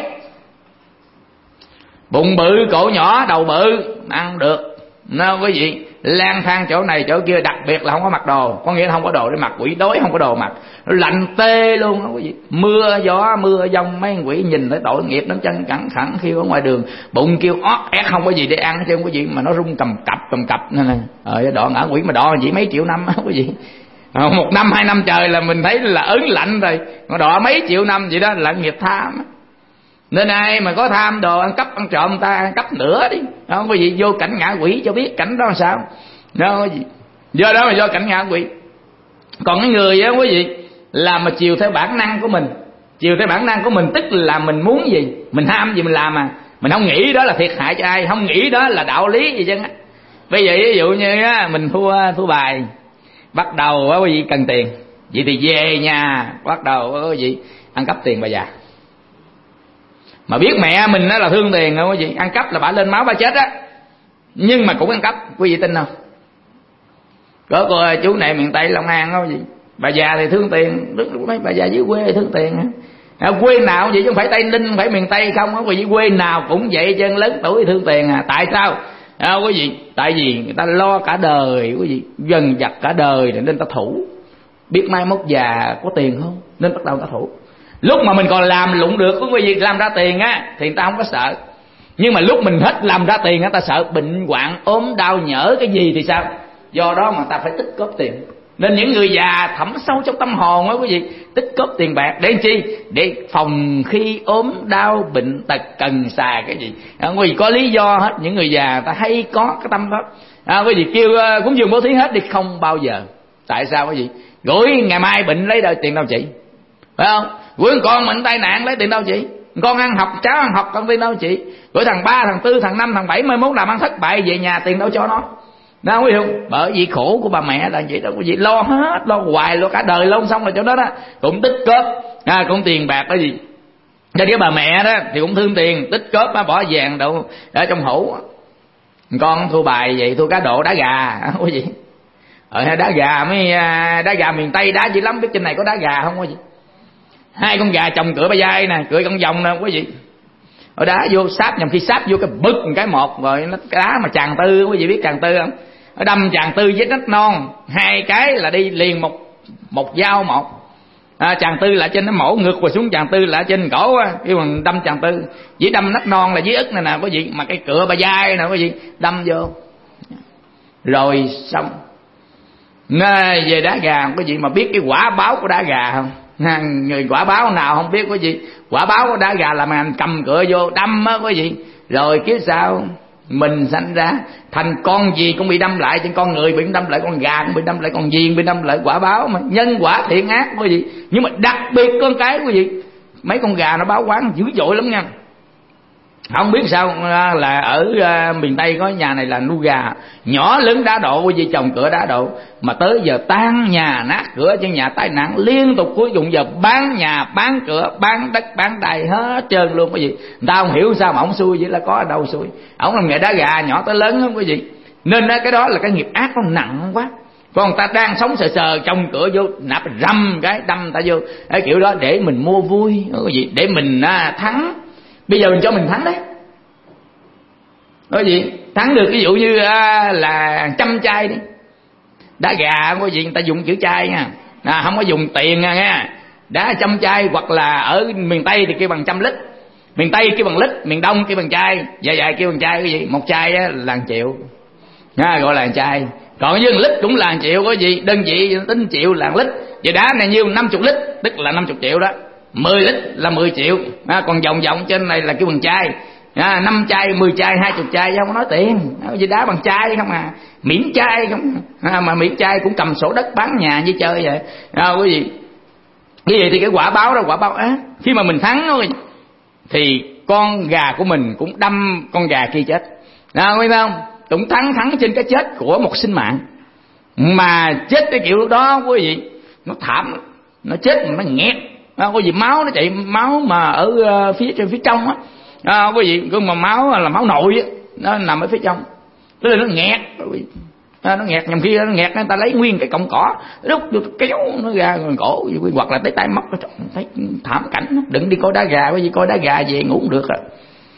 Bụng bự cổ nhỏ đầu bự ăn được, nó quý vị. Lang thang chỗ này chỗ kia, đặc biệt là không có mặc đồ, có nghĩa là không có đồ để mặc, quỷ đói không có đồ mặc, lạnh tê luôn đó quý vị. Mưa gió mưa giông mấy quỷ nhìn thấy tội nghiệp nó chân cẳng khẳng khi ở ngoài đường, bụng kêu ót ét không có gì để ăn chứ quý vị, mà nó rung cầm cập cầm cập nên là ờ đọ ngã quỷ, mà đọ chỉ mấy triệu năm đó quý vị. Một năm hai năm trời là mình thấy là ớn lạnh rồi, mà đọ mấy triệu năm vậy đó là nghiệp tham. Nên ai mà có tham đồ ăn cắp ăn trộm ta ăn cắp nữa đi, không có gì vô cảnh ngạ quỷ cho biết cảnh đó là sao. Đó, do đó mà do cảnh ngạ quỷ. Còn cái người á quý vị là mà chiều theo bản năng của mình, chiều theo bản năng của mình tức là mình muốn gì mình ham gì mình làm, à mình không nghĩ đó là thiệt hại cho ai, không nghĩ đó là đạo lý gì chứ á. Bây giờ ví dụ như á, mình thua thua bài, bắt đầu á quý vị cần tiền, vậy thì về nhà bắt đầu quý vị ăn cắp tiền bà già. Mà biết mẹ mình đó là thương tiền không quý vị, ăn cắp là bả lên máu bả chết á, nhưng mà cũng ăn cắp, quý vị tin không? Có cô ơi, chú này miền Tây Long An đó quý vị, bà già thì thương tiền, rất mấy bà già dưới quê thương tiền á. Quê nào vậy chứ không phải Tây Ninh, không phải miền Tây không á quý vị, quê nào cũng vậy, chân lớn tuổi thương tiền à. Tại sao? À, quý vị, tại vì người ta lo cả đời quý vị, dần dặt cả đời nên ta thủ, biết mai mốt già có tiền không nên bắt đầu ta thủ. Lúc mà mình còn làm lụng được quý vị làm ra tiền á thì người ta không có sợ, nhưng mà lúc mình hết làm ra tiền á ta sợ bệnh hoạn ốm đau nhỡ cái gì thì sao. Do đó mà ta phải tích góp tiền. Nên những người già thẳm sâu trong tâm hồn á quý vị, tích góp tiền bạc để chi? Để phòng khi ốm đau bệnh tật cần xài cái gì. À, quý vị có lý do hết, những người già ta hay có cái tâm đó. À, quý vị kêu uh, cúng dường bố thí hết đi, không bao giờ. Tại sao quý vị? Gửi ngày mai bệnh lấy đâu tiền đâu chị, phải không? Gửi con mình tai nạn lấy tiền đâu chị? Con ăn học, cháu ăn học con tiền đâu chị? Gửi thằng ba, thằng tư, thằng năm, thằng bảy mai mốt làm ăn thất bại về nhà tiền đâu cho nó? Đâu quý vị không? Bởi vì khổ của bà mẹ là vậy đó quý vị, lo hết, lo hoài, lo cả đời lo xong rồi chỗ đó đó, cũng tích góp, à, cũng tiền bạc đó gì. Cho cái bà mẹ đó thì cũng thương tiền, tích góp bỏ vàng đâu ở trong hũ. Con thua bài vậy, thua cá độ đá gà quý vị. Ở đá gà mới đá gà miền Tây đá dữ lắm, biết trên này có đá gà không quý vị? Hai con gà chồng cửa ba vai nè, cửa con vòng nè quý vị. Ở đá vô sáp, nhầm khi sáp vô cái bực một cái một rồi nó cái đá mà chàng tư, quý vị biết chàng tư không? Nó đâm chàng tư với nách non, hai cái là đi liền một một dao một. À, chàng tư là trên nó mổ ngược và xuống, chàng tư là trên cổ á, kêu bằng đâm chàng tư. Chỉ đâm nách non là dưới ức này nè quý vị, mà cái cửa ba vai nè quý vị, đâm vô. Rồi xong. Nghe về đá gà quý vị mà biết cái quả báo của đá gà không? Người quả báo nào không biết quý vị? Quả báo của đá gà là mà cầm cửa vô đâm á quý vị. Rồi kiếp sau mình sanh ra thành con gì cũng bị đâm lại, trên con người bị đâm lại, con gà cũng bị đâm lại, con gì bị đâm lại. Quả báo mà nhân quả thiện ác quý vị. Nhưng mà đặc biệt con cái quý vị, mấy con gà nó báo quán dữ dội lắm nha. Không biết sao là ở uh, miền Tây có nhà này là nuôi gà nhỏ lớn đá độ, quý vị, chồng cửa đá độ mà tới giờ tan nhà nát cửa, trên nhà tai nạn liên tục, cuối cùng giờ bán nhà bán cửa bán đất bán đai hết trơn luôn quý vị. Người ta không hiểu sao mà ổng xui vậy, là có ở đâu xui. Ổng làm nghề đá gà nhỏ tới lớn không quý vị. Nên cái đó là cái nghiệp ác nó nặng quá. Còn người ta đang sống sờ sờ trong cửa vô nạp rầm cái đâm ta vô cái kiểu đó để mình mua vui quý vị, để mình uh, thắng. Bây giờ mình cho mình thắng đấy, có gì thắng được, ví dụ như à, là trăm chai đi, đá gà có gì người ta dùng chữ chai nha, à, không có dùng tiền nha. Đá trăm chai, hoặc là ở miền Tây thì kêu bằng trăm lít, miền Tây kêu bằng lít, miền Đông kêu bằng chai, dài dài kêu bằng chai. Cái gì một chai á là một triệu, à, gọi là chai. Còn với lít cũng là một triệu, có gì đơn vị tính triệu là lít. Vậy đá này nhiêu năm mươi lít tức là năm mươi triệu đó, mười lít là mười triệu, à, còn vòng vòng trên này là kêu bằng chai. À, năm chai, mười chai, hai chục chai, không có nói tiền, gì đá bằng chai không à, miễn chai không à, mà miễn chai cũng cầm sổ đất bán nhà như chơi vậy. À, quý vị, Như vậy thì cái quả báo đó quả báo ác. Khi mà mình thắng thôi thì con gà của mình cũng đâm con gà kia chết. Nào biết không? Cũng thắng thắng trên cái chết của một sinh mạng. Mà chết cái kiểu đó quý vị, nó thảm, nó chết mà nó nghẹt. À, quý vị máu nó chạy, máu mà ở uh, phía trên phía trong á. À, quý vị, cái mà máu là máu nội á, nó nằm ở phía trong. Tức là nó nghẹt, à, nó nghẹt, nhầm khi nó nghẹt người ta lấy nguyên cái cọng cỏ rút vô kéo nó ra gần cổ, hoặc là tới tay móc nó, thấy thảm cảnh. Đừng đi coi đá gà, quý vị coi đá gà về ngủ không được à.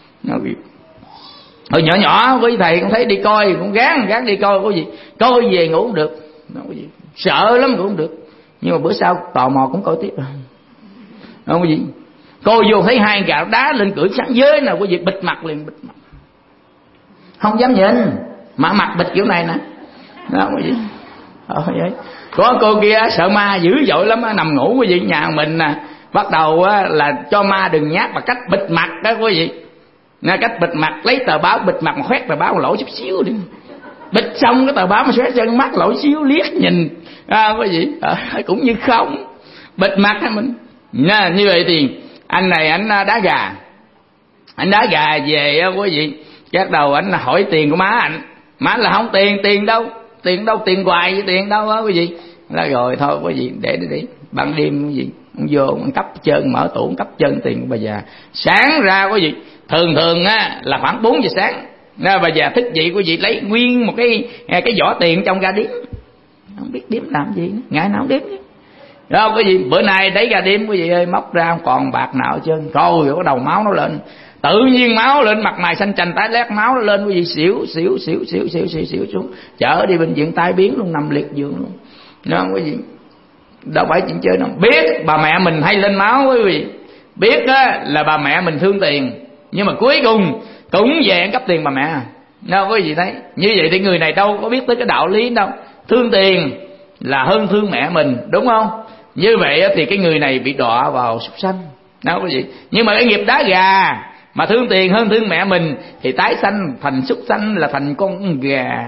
Hồi nhỏ nhỏ quý thầy cũng thấy đi coi, cũng gán gán đi coi, quý vị coi về ngủ không được, quý vị sợ lắm cũng không được. Nhưng mà bữa sau tò mò cũng coi tiếp rồi, không quý vị. Coi vô thấy hai gà đá lên cưỡi sáng giới nào, quý vị bịt mặt liền, bịt mặt không dám nhìn, mà mặt bịt kiểu này nè, đó quý vị. Ờ, vậy. Có cô kia sợ ma dữ dội lắm, nằm ngủ quý vị, nhà mình nè bắt đầu là cho ma đừng nhát bằng cách bịt mặt đó quý vị. Nè, cách bịt mặt, lấy tờ báo bịt mặt mà khoét tờ báo một lỗ chút xíu đi, bịt xong cái tờ báo mà xoét chân mắt lỗ xíu liếc nhìn, à, quý vị, à, cũng như không bịt mặt hay mình. Nè, như vậy thì anh này anh đá gà, anh đá gà về quý vị, bắt đầu anh hỏi tiền của má anh, má là không tiền, tiền đâu, tiền đâu, tiền hoài với tiền đâu á quý vị. Là rồi thôi quý vị, để để để ban đêm quý vị ông vô ông cấp chân, mở tủ cấp chân tiền của bà già. Sáng ra quý vị, thường thường á là khoảng bốn giờ sáng, nên bà già thức dậy quý vị lấy nguyên một cái cái vỏ tiền trong ra đếm, không biết đếm làm gì, ngày nào không đếm chứ. Đó quý vị, bữa nay đấy ra đếm quý vị ơi, móc ra không còn bạc nào chứ, coi rồi có đầu máu nó lên, tự nhiên máu lên, mặt mày xanh chành tái lét, máu nó lên quý vị, xỉu xỉu xỉu xỉu xỉu xỉu xỉu xuống, chở đi bệnh viện tai biến luôn, nằm liệt giường luôn. Đó quý vị, đâu phải chuyện chơi đâu. Biết bà mẹ mình hay lên máu quý vị, biết á là bà mẹ mình thương tiền, nhưng mà cuối cùng cũng về ăn cắp tiền bà mẹ. Đâu quý vị thấy, như vậy thì người này đâu có biết tới cái đạo lý đâu, thương tiền là hơn thương mẹ mình, đúng không? Như vậy thì cái người này bị đọa vào súc sanh. Đâu quý vị, nhưng mà cái nghiệp đá gà mà thương tiền hơn thương mẹ mình thì tái sanh thành súc sanh, là thành con gà.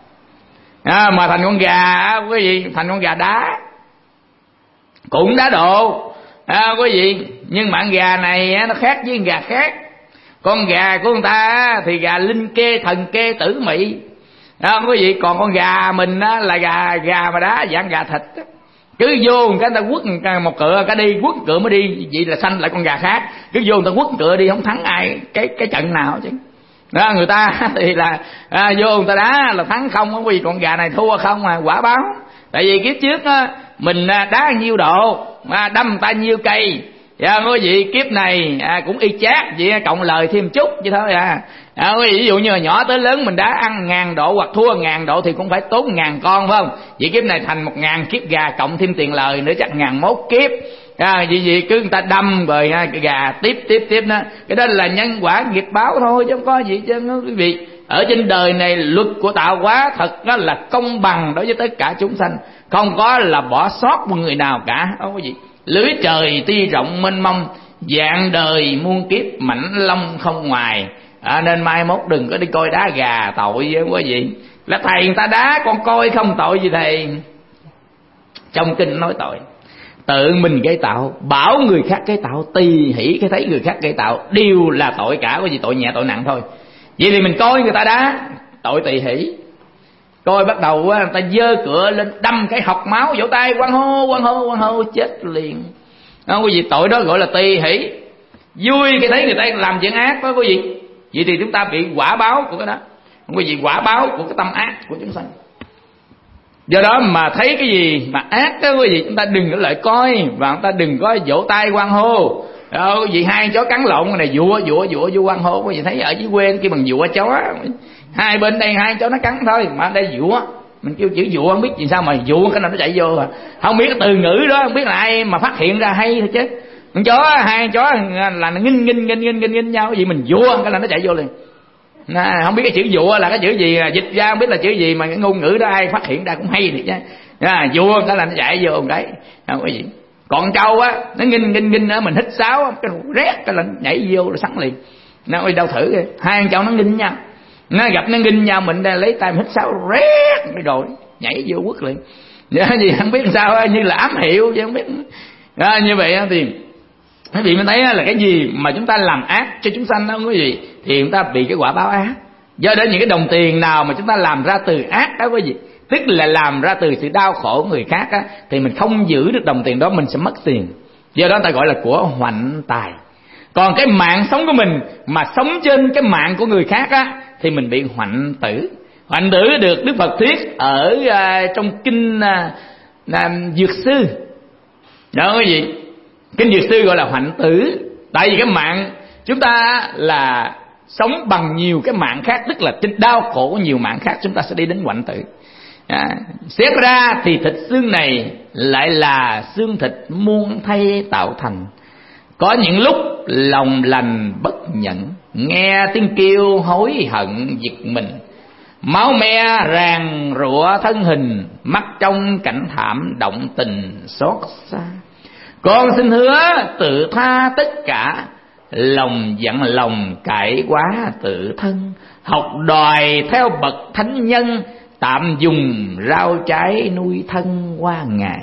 À, mà thành con gà quý vị, thành con gà đá cũng đá độ, à, quý vị. Nhưng mà con gà này nó khác với con gà khác. Con gà của người ta thì gà linh kê, thần kê, tử mị, à, quý vị. Còn con gà mình là gà gà mà đá, dạng gà thịt, cứ vô cái người ta quất một cựa cái đi, quất cựa mới đi, vậy là sanh lại con gà khác. Cứ vô người ta quất cựa đi, không thắng ai cái cái trận nào chứ. Đó, người ta thì là à, vô người ta đá là thắng không, không vì con gà này thua không mà quả báo. Tại vì kiếp trước á, mình đá nhiêu độ mà đâm ta nhiêu cây, dạ quý vị. Kiếp này à, cũng y chát vậy, cộng lời thêm chút vậy thôi à. À, quý vị, ví dụ như là nhỏ tới lớn mình đã ăn ngàn độ hoặc thua ngàn độ thì cũng phải tốn ngàn con, phải không? Vậy kiếp này thành một ngàn kiếp gà, cộng thêm tiền lời nữa chắc ngàn mốt kiếp. À, vì vậy cứ người ta đâm rồi ha, cái gà tiếp tiếp tiếp đó, cái đó là nhân quả nghiệp báo thôi chứ không có gì chứ quý vị. Ở trên đời này luật của tạo hóa thật đó là công bằng đối với tất cả chúng sanh, không có là bỏ sót một người nào cả, không có gì. Lưới trời tuy rộng mênh mông, dạng đời muôn kiếp mảnh long không ngoài. À, nên mai mốt đừng có đi coi đá gà tội với quý vị. Là thầy người ta đá con coi không tội gì thầy. Trong kinh nói tội, tự mình gây tạo, bảo người khác gây tạo, tỳ hỷ cái thấy người khác gây tạo, đều là tội cả, có gì tội nhẹ tội nặng thôi. Vậy thì mình coi người ta đá, tội tỳ hỷ. Coi bắt đầu người ta dơ cửa lên đâm cái học máu, vỗ tay quăng hô quăng hô quăng hô, chết liền. Không có gì, tội đó gọi là tỳ hỷ. Vui cái thấy người ta làm chuyện ác đó quý vị. Vậy thì chúng ta bị quả báo của cái đó, không có gì, quả báo của cái tâm ác của chúng sanh. Do đó mà thấy cái gì mà ác đó quý vị, chúng ta đừng có lại coi, và chúng ta đừng có vỗ tay quăng hô. Đó, quý vị, hai chó cắn lộn này vụa vụa vụa vụa quăng hô, quý vị thấy ở dưới quê kia bằng vụa chó, hai bên đây hai chó nó cắn thôi, mà ở đây vụa, mình kêu chữ vụa không biết gì sao mà vụa cái nào nó chạy vô à. Không biết cái từ ngữ đó, không biết là ai mà phát hiện ra hay thôi chứ. Con chó, hai chó là nó nghinh nghinh nghinh nghinh nghinh nghinh nhau, cái gì mình vụa cái là nó chạy vô liền. Nà, không biết cái chữ vụa là cái chữ gì, dịch ra không biết là chữ gì, mà cái ngôn ngữ đó ai phát hiện ra cũng hay thiệt chứ. À, vụa cái là nó chạy vô một cái, không có gì. Còn trâu á, nó nghinh nghinh nghinh á, mình hít sáo cái rét cái là nhảy vô là sắn liền. Nó ơi đâu thử kìa, hai con trâu nó nghinh nhau, nó gặp nó nghinh nhau, mình lấy tay mình hít sáo rét rồi nhảy vô quất liền. Vậy gì không biết sao, như là ám hiệu chứ không biết. À, như vậy thì quý vị mới thấy là cái gì mà chúng ta làm ác cho chúng sanh đó quý vị, thì chúng ta bị cái quả báo ác. Do đó những cái đồng tiền nào mà chúng ta làm ra từ ác đó quý vị, tức là làm ra từ sự đau khổ của người khác á, thì mình không giữ được đồng tiền đó, mình sẽ mất tiền. Do đó ta gọi là của hoạnh tài. Còn cái mạng sống của mình mà sống trên cái mạng của người khác á, thì mình bị hoạnh tử. Hoạnh tử được Đức Phật thuyết ở uh, trong kinh uh, uh, Dược Sư. Đó quý vị, kinh Dược Sư gọi là hoạnh tử. Tại vì cái mạng chúng ta là sống bằng nhiều cái mạng khác, tức là trên đau khổ nhiều mạng khác, chúng ta sẽ đi đến hoạnh tử. À, xét ra thì thịt xương này lại là xương thịt muôn thay tạo thành. Có những lúc lòng lành bất nhẫn, nghe tiếng kêu hối hận giật mình, máu me ràng rụa thân hình, mắt trong cảnh thảm động tình xót xa. Con xin hứa tự tha tất cả, lòng dặn lòng cải quá tự thân, học đòi theo bậc thánh nhân, tạm dùng rau trái nuôi thân qua ngày.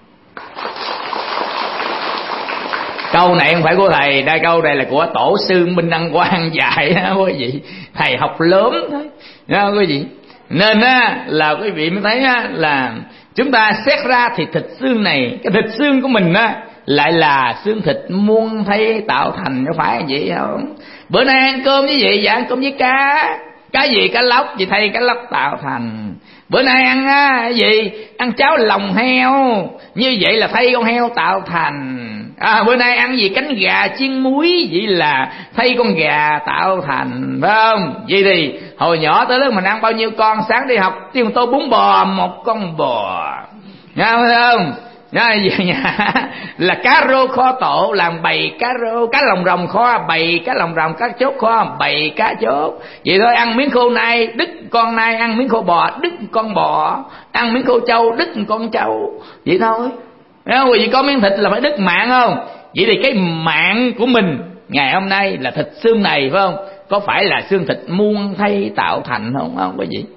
Câu này không phải của thầy, đây câu này là của tổ sư Minh Đăng Quang dạy đó quý vị. Thầy học lớn thôi đó quý vị. Nên á, là quý vị mới thấy á, là chúng ta xét ra thì thịt xương này, cái thịt xương của mình á, lại là xương thịt muôn thay tạo thành, có phải vậy không? Bữa nay ăn cơm với gì? Dạ ăn cơm với cá. Cá gì? Cá lóc. Vì thay cá lóc tạo thành. Bữa nay ăn á, cái gì? Ăn cháo lòng heo. Như vậy là thay con heo tạo thành. À, bữa nay ăn gì? Cánh gà chiên muối. Vậy là thay con gà tạo thành, phải không? Vậy thì hồi nhỏ tới lúc mình ăn bao nhiêu con, sáng đi học tiêu một tô bún bò, một con bò, nghe không? Nói là cá rô kho tổ, làm bầy cá rô, cá lòng rồng kho bầy cá lòng rồng, cá chốt kho bầy cá chốt. Vậy thôi, ăn miếng khô này đứt con này, ăn miếng khô bò đứt con bò, ăn miếng khô trâu đứt con trâu. Vậy thôi. Nếu vì có miếng thịt là phải đứt mạng không? Vậy thì cái mạng của mình ngày hôm nay là thịt xương này, phải không? Có phải là xương thịt muôn thay tạo thành không? Không có gì.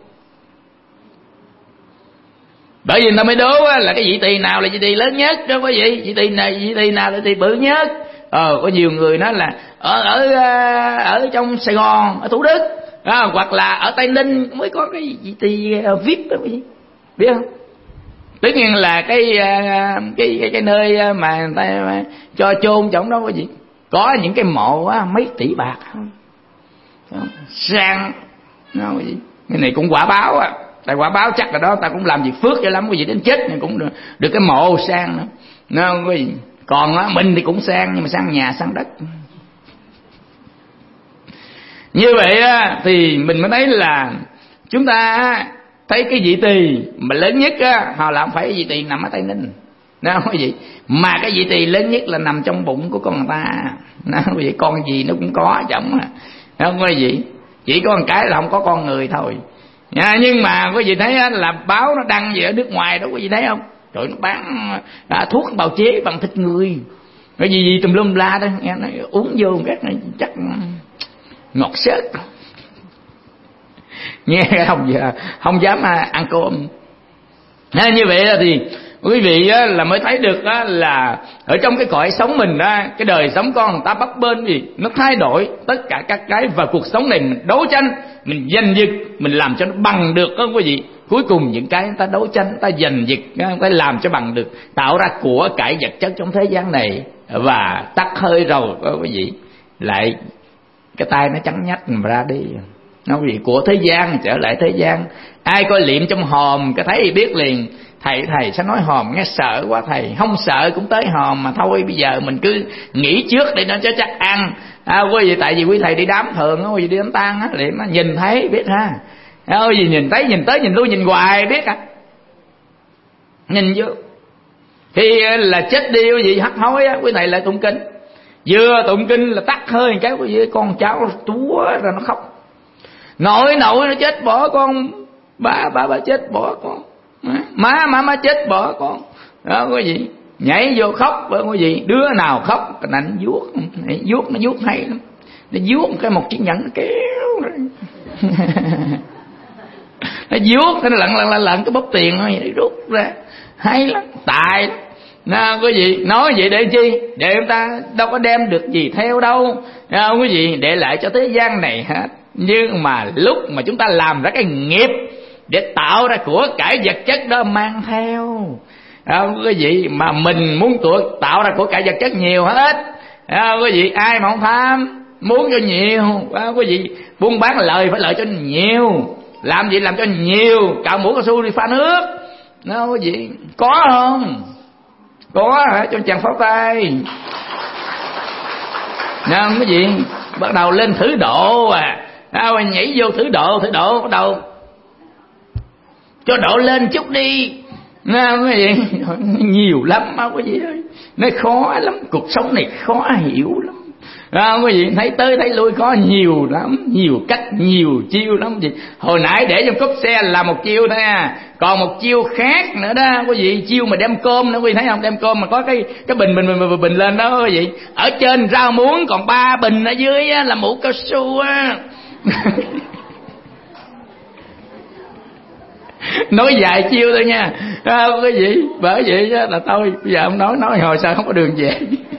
Bởi vì người ta mới đố là cái vị tỳ nào là vị tỳ lớn nhất đó quý vị. Vị tỳ nào, vị tỳ nào là vị tỳ bự nhất. Ờ, có nhiều người nói là ở ở ở trong Sài Gòn, ở Thủ Đức, à, hoặc là ở Tây Ninh mới có cái vị tỳ vê i pê đó quý vị. Biết không? Tất nhiên là cái cái cái, cái nơi mà người ta cho chôn trong đó quý vị, có những cái mộ á, mấy tỷ bạc không? Sang nó quý vị. Cái này cũng quả báo á. Tại quả báo chắc là đó ta cũng làm việc phước cho lắm quý vị, đến chết nhưng cũng được, được cái mộ sang nữa. Nó quý vị. Còn á, mình thì cũng sang, nhưng mà sang nhà sang đất. Như vậy á, thì mình mới thấy là chúng ta thấy cái vị tỳ mà lớn nhất á, họ làm phải vị tỳ nằm ở Tây Ninh. Đó quý vị. Mà cái vị tỳ lớn nhất là nằm trong bụng của con người ta. Đó quý vị, con gì nó cũng có chồng á. Đó quý vị. Chỉ có một cái là không có con người thôi. À, nhưng mà quý vị thấy là báo nó đăng gì ở nước ngoài đó quý vị thấy không? Rồi nó bán à, thuốc bào chế bằng thịt người, cái gì gì tùm lum la đó, nghe nó uống vô cái này chắc ngọt xớt. Nghe không giờ không dám ăn cơm. À, như vậy thì quý vị á, là mới thấy được á, là ở trong cái cõi sống mình á, cái đời sống con người ta bấp bênh gì nó thay đổi tất cả các cái, và cuộc sống này mình đấu tranh, mình giành giật, mình làm cho nó bằng được đó quý vị. Cuối cùng những cái người ta đấu tranh, người ta giành giật, người ta làm cho bằng được, tạo ra của cải vật chất trong thế gian này, và tắt hơi rồi đó quý vị, lại cái tay nó trắng nhách mà ra đi. Nó quý vị, của thế gian trở lại thế gian. Ai coi liệm trong hòm cái thấy thì biết liền. Thầy thầy sẽ nói hòm nghe sợ quá, thầy không sợ cũng tới hòm mà thôi. Bây giờ mình cứ nghĩ trước để nó cho chắc ăn. À, quý vị, tại vì quý thầy đi đám thường, quý vị đi đám tang á, liền nó nhìn thấy biết ha. À, quý vị nhìn thấy, nhìn tới nhìn lui nhìn hoài biết à. Nhìn vô khi là chết đi quý vị hắt hối á, quý thầy lại tụng kinh. Vừa tụng kinh là tắt hơi cái quý vị, con cháu túa ra nó khóc. Nội nội nó chết bỏ con, ba ba ba chết bỏ con, má má má chết bỏ con. Đó quý vị, nhảy vô khóc với quý vị, đứa nào khóc cái ảnh vuốt, vuốt nó vuốt hay lắm, nó vuốt cái một chiếc nhẫn nó kéo rồi. Nó vuốt cái nó lận lận lận lận cái bóp tiền nó rút ra hay lắm, tài lắm. Nào quý vị, nói vậy để chi? Để chúng ta đâu có đem được gì theo đâu. Nào quý vị, để lại cho thế gian này hết. Nhưng mà lúc mà chúng ta làm ra cái nghiệp để tạo ra của cải vật chất đó mang theo. Nào quý vị, mà mình muốn tạo ra của cải vật chất nhiều hết. Nào quý vị, ai mà không tham, muốn cho nhiều. Nào quý vị, buôn bán lời phải lợi cho nhiều, làm gì làm cho nhiều, cạo mũ cao su đi pha nước. Nào quý vị, có không? Có hả? Cho chàng pháo tay. Nào quý vị, bắt đầu lên thử độ à. Nào nhảy vô thử độ, thử độ bắt đầu cho độ lên chút đi. Nào quý vị, nhiều lắm á quý vị ơi. Nó khó lắm, cuộc sống này khó hiểu lắm. À, quý vị thấy tới thấy lui có nhiều lắm, nhiều cách, nhiều chiêu lắm gì. Hồi nãy để trong cốp xe là một chiêu thôi à, còn một chiêu khác nữa đó quý vị, chiêu mà đem cơm nữa quý vị thấy không? Đem cơm mà có cái cái bình bình bình bình, bình lên đó quý vị. Ở trên rau muống còn ba bình, ở dưới á, là mũ cao su á. Nói vài chiêu thôi nha, à, quý vị. Bởi vậy là tôi bây giờ ông nói nói hồi sao không có đường về.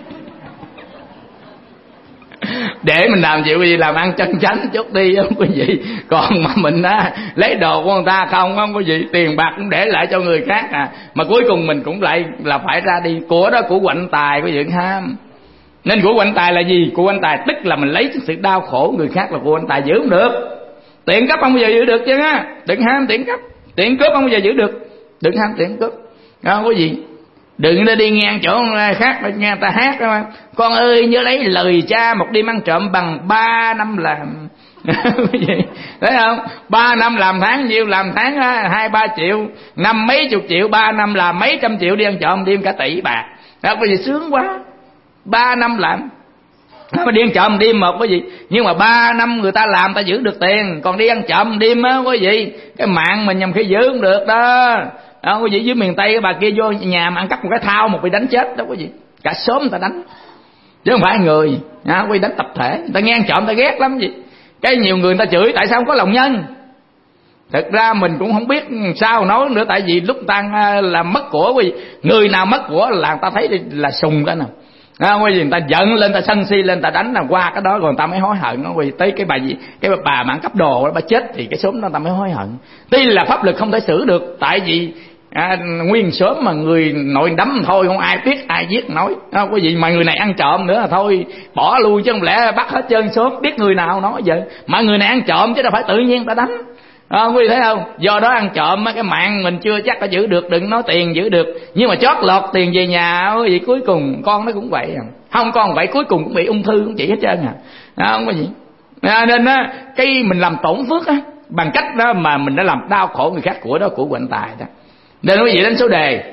Để mình làm gì quý vị, làm ăn chân chánh chút đi không quý vị. Còn mà mình á lấy đồ của người ta không không quý vị, tiền bạc cũng để lại cho người khác à, mà cuối cùng mình cũng lại là phải ra đi. Của đó của quạnh tài quý vị ham. Nên của quạnh tài là gì? Của quạnh tài tức là mình lấy sự đau khổ người khác là của quạnh tài, giữ không được. Tiền cấp không bao giờ giữ được chứ á. Đừng ham tiền cấp. Tiền cướp không bao giờ giữ được. Đừng ham tiền cướp. Đó quý vị. Đừng đi ngang chỗ khác nghe người ta hát đó mà. Con ơi nhớ lấy lời cha, một đêm ăn trộm bằng ba năm làm. Thấy không? Ba năm làm tháng nhiêu? Làm tháng hai ba triệu, năm mấy chục triệu, ba năm làm mấy trăm triệu đi ăn trộm, đêm cả tỷ bạc. Đó quý vị, sướng quá. Ba năm làm mà đi ăn trộm đêm một quý vị. Nhưng mà ba năm người ta làm ta giữ được tiền, còn đi ăn trộm đêm á quý vị, cái mạng mình nhầm khi giữ không được đó. Đó quý vị, dưới miền Tây cái bà kia vô nhà mà ăn cắp một cái thao một bị đánh chết đó quý vị. Cả xóm người ta đánh, chứ không phải người. À, quý vị, đánh tập thể. Người ta nghe ăn trộm người ta ghét lắm gì. Cái nhiều người người ta chửi tại sao không có lòng nhân. Thực ra mình cũng không biết sao nói nữa, tại vì lúc ta làm mất của quý vị, người nào mất của là người ta thấy là sùng cái nào. À, quý vị, người ta giận lên, ta sân si lên, ta đánh là qua cái đó rồi người ta mới hối hận. Nó quý vị, tới cái bà gì, cái bà mà ăn cắp đồ đó, bà chết thì cái xóm đó người ta mới hối hận. Tuy là pháp lực không thể xử được, tại vì à, nguyên xóm mà người nội đấm thôi, không ai biết ai giết nói. À, quý vị, mà người này ăn trộm nữa là thôi bỏ lui, chứ không lẽ bắt hết trơn xóm, biết người nào nói vậy. Mà người này ăn trộm chứ đâu phải tự nhiên ta đánh. À, quý vị thấy không? Do đó ăn trộm cái mạng mình chưa chắc đã giữ được, đừng nói tiền giữ được. Nhưng mà chót lọt tiền về nhà quý vị, cuối cùng con nó cũng vậy à. Không con vậy cuối cùng cũng bị ung thư cũng chỉ hết trơn à. À không có gì. À, nên á cái mình làm tổn phước á, bằng cách đó mà mình đã làm đau khổ người khác, của đó của quạnh tài đó. Nên quý vị đánh số đề.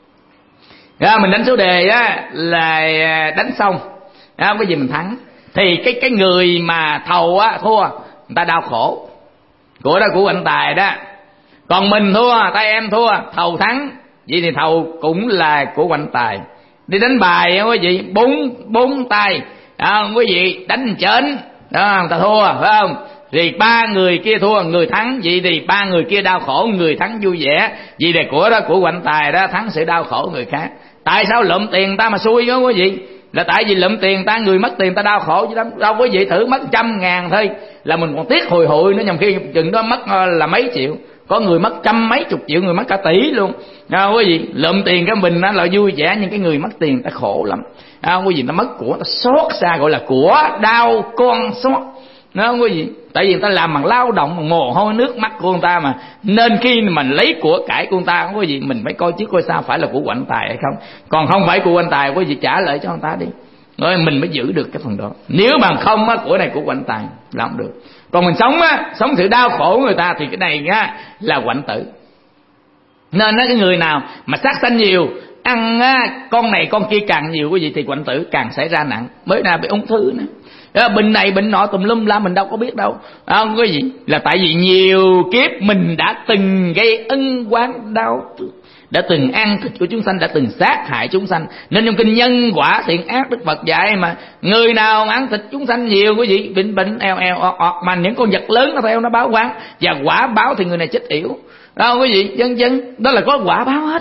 À, mình đánh số đề á là đánh xong à, quý vị mình thắng thì cái cái người mà thầu á thua, người ta đau khổ. Của đó của quạnh tài đó. Còn mình thua, tay em thua, thầu thắng, vậy thì thầu cũng là của quạnh tài. Đi đánh bài quý vị, bốn bốn tay à, quý vị đánh chến đó, người ta thua phải không? Thì ba người kia thua, người thắng, vậy thì ba người kia đau khổ, người thắng vui vẻ. Vậy thì của đó của quạnh tài đó, thắng sự đau khổ người khác. Tại sao lụm tiền ta mà xui đó quý vị? Là tại vì lụm tiền ta, người mất tiền ta đau khổ chứ lắm. Đâu quý vị thử mất trăm ngàn thôi là mình còn tiếc hồi hội nữa, nhằm khi chừng đó mất là mấy triệu. Có người mất trăm mấy chục triệu, người mất cả tỷ luôn. À, quý vị, lụm tiền cái mình đó là vui vẻ, nhưng cái người mất tiền ta khổ lắm. À, quý vị, ta mất của ta xót xa, gọi là của đau con xót. Đó quý vị, tại vì người ta làm bằng lao động, bằng mồ hôi nước mắt của người ta mà. Nên khi mình lấy của cải của người ta, quý vị, mình phải coi trước coi sao phải là của quạnh tài hay không. Còn không phải của quạnh tài, quý vị trả lại cho người ta đi, rồi mình mới giữ được cái phần đó. Nếu mà không á, của này của quạnh tài làm không được. Còn mình sống á, sống sự đau khổ người ta thì cái này á là quạnh tử. Nên á, cái người nào mà sát sanh nhiều, ăn á, con này con kia càng nhiều quý vị, thì quạnh tử càng xảy ra nặng, mới ra bị ung thư nữa. Đó, bệnh này bệnh nọ tùm lum la mình đâu có biết đâu. À, không có gì, là tại vì nhiều kiếp mình đã từng gây ân oán đau, đã từng ăn thịt của chúng sanh, đã từng sát hại chúng sanh. Nên trong kinh Nhân Quả Thiện Ác, Đức Phật dạy mà người nào mà ăn thịt chúng sanh nhiều quý vị, bệnh bệnh eo eo ọt ọt, mà những con vật lớn nó theo nó báo quán, và quả báo thì người này chết yểu. Đó quý vị, dân dân đó là có quả báo hết á.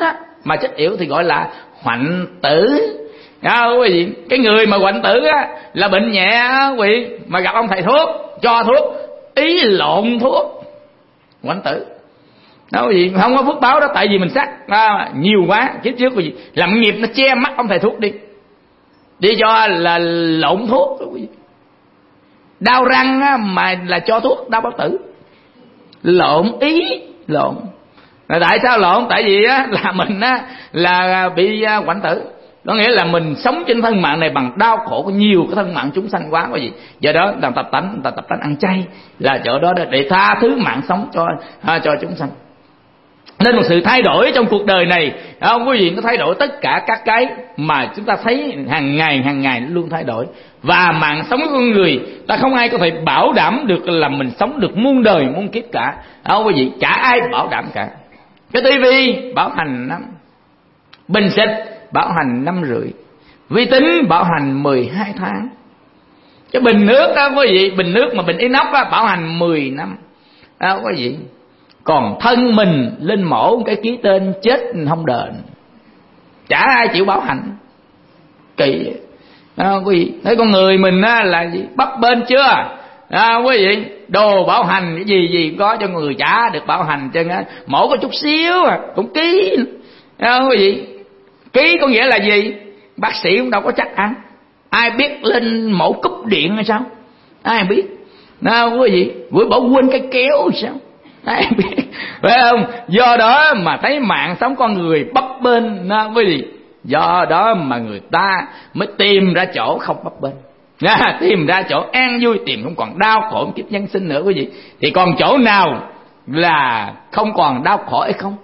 mà chết yểu thì gọi là hoạnh tử. À, quý vị, cái người mà hoạnh tử á, là bệnh nhẹ á, quý vị, mà gặp ông thầy thuốc cho thuốc ý lộn thuốc, hoạnh tử. Đó quý vị, không có phước báo đó, tại vì mình sát à, nhiều quá kiếp trước quý vị, làm nghiệp nó che mắt ông thầy thuốc đi, đi cho là lộn thuốc. Quý vị, đau răng á, mà là cho thuốc đau bao tử, lộn ý lộn. Là tại sao lộn? Tại vì á, là mình á, là bị hoạnh tử. Có nghĩa là mình sống trên thân mạng này bằng đau khổ của nhiều cái thân mạng chúng sanh quá, có gì. Do đó làm tập tánh, tập tánh ăn chay là chỗ đó để tha thứ mạng sống cho à, cho chúng sanh. Nên một sự thay đổi trong cuộc đời này, không quý vị, nó thay đổi tất cả các cái mà chúng ta thấy hàng ngày hàng ngày nó luôn thay đổi. Và mạng sống của con người, ta không ai có thể bảo đảm được là mình sống được muôn đời muôn kiếp cả, không quý vị, chả ai bảo đảm cả. Cái tivi bảo hành năm, bình xịt bảo hành năm rưỡi, vi tính bảo hành mười hai tháng. Cái bình nước đó quý vị, bình nước mà bình inox đó, bảo hành mười năm. Đó quý vị. Còn thân mình lên mổ cái ký tên chết không đền, chả ai chịu bảo hành. Kỳ đó quý vị. Thấy con người mình á, là gì? Bấp bênh chưa? À, quý vị, đồ bảo hành cái gì gì có cho người chả được bảo hành chân á, mổ có chút xíu à, cũng ký. À, quý vị, ký có nghĩa là gì? Bác sĩ cũng đâu có chắc ăn, ai biết lên mổ cúp điện hay sao? Ai biết? Nào quý vị, buổi bỏ quên cái kéo sao? Ai biết? Phải không? Do đó mà thấy mạng sống con người bấp bênh, nào quý vị. Do đó mà người ta mới tìm ra chỗ không bấp bênh, à, tìm ra chỗ an vui, tìm không còn đau khổ kiếp nhân sinh nữa quý vị. Thì còn chỗ nào là không còn đau khổ hay không?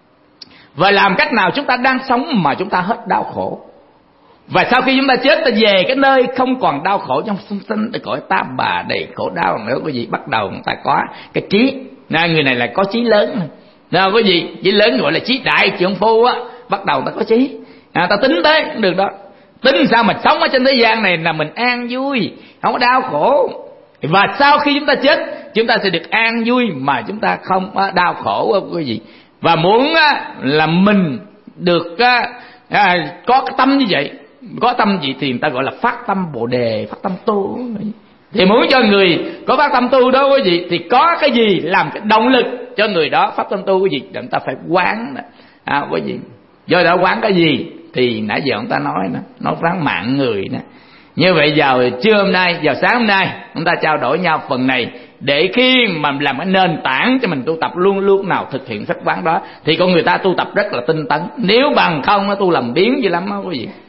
Và làm cách nào chúng ta đang sống mà chúng ta hết đau khổ? Và sau khi chúng ta chết, ta về cái nơi không còn đau khổ trong sung sinh, để cõi ta bà đầy khổ đau nữa quý vị. Bắt đầu người ta có cái trí, nên người này là có trí lớn. Nào quý vị, trí lớn gọi là trí đại trượng phu á. Bắt đầu ta có trí, à, ta tính tới cũng được đó. Tính sao mà sống ở trên thế gian này là mình an vui, không có đau khổ. Và sau khi chúng ta chết, chúng ta sẽ được an vui mà chúng ta không đau khổ quý vị. Và muốn là mình được à, có cái tâm như vậy, có tâm gì thì người ta gọi là phát tâm Bồ Đề, phát tâm tu. Thì muốn cho người có phát tâm tu đó quý vị, thì có cái gì làm cái động lực cho người đó phát tâm tu quý vị? Người ta phải quán à, quý vị. Do đó quán cái gì thì nãy giờ ông ta nói đó, nó quán mạng người đó. Như vậy giờ trưa hôm nay, giờ sáng hôm nay chúng ta trao đổi nhau phần này, để khi mà làm cái nền tảng cho mình tu tập luôn luôn nào thực hiện phép quán đó, thì con người ta tu tập rất là tinh tấn. Nếu bằng không nó tu làm biến dữ lắm đó quý vị.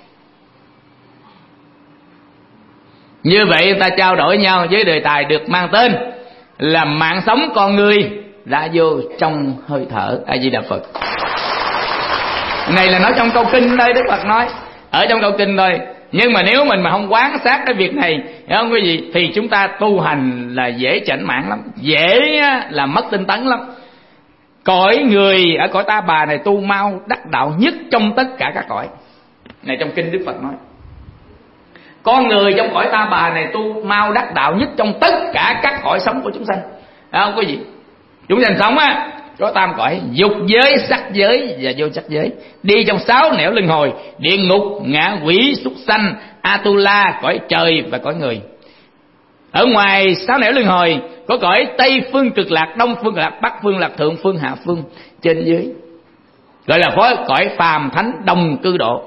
Như vậy ta trao đổi nhau với đề tài được mang tên là mạng sống con người đã vô trong hơi thở. A Di Đà Phật. Này là nói trong câu kinh đây, Đức Phật nói ở trong câu kinh thôi. Nhưng mà nếu mình mà không quán sát cái việc này, hiểu không quý vị, thì chúng ta tu hành là dễ chảnh mạng lắm, dễ là mất tinh tấn lắm. Cõi người ở cõi ta bà này tu mau đắc đạo nhất trong tất cả các cõi. Này trong kinh Đức Phật nói, con người trong cõi ta bà này tu mau đắc đạo nhất trong tất cả các cõi sống của chúng sanh. Hiểu không quý vị? Chúng sanh sống á, có tam cõi: dục giới, sắc giới và vô sắc giới. Đi trong sáu nẻo luân hồi: địa ngục, ngạ quỷ, súc sanh, Atula, cõi trời và cõi người. Ở ngoài sáu nẻo luân hồi có cõi Tây phương cực lạc, Đông phương cực lạc, Bắc phương lạc, Thượng phương, Hạ phương, trên dưới, gọi là phối cõi phàm thánh đồng cư độ.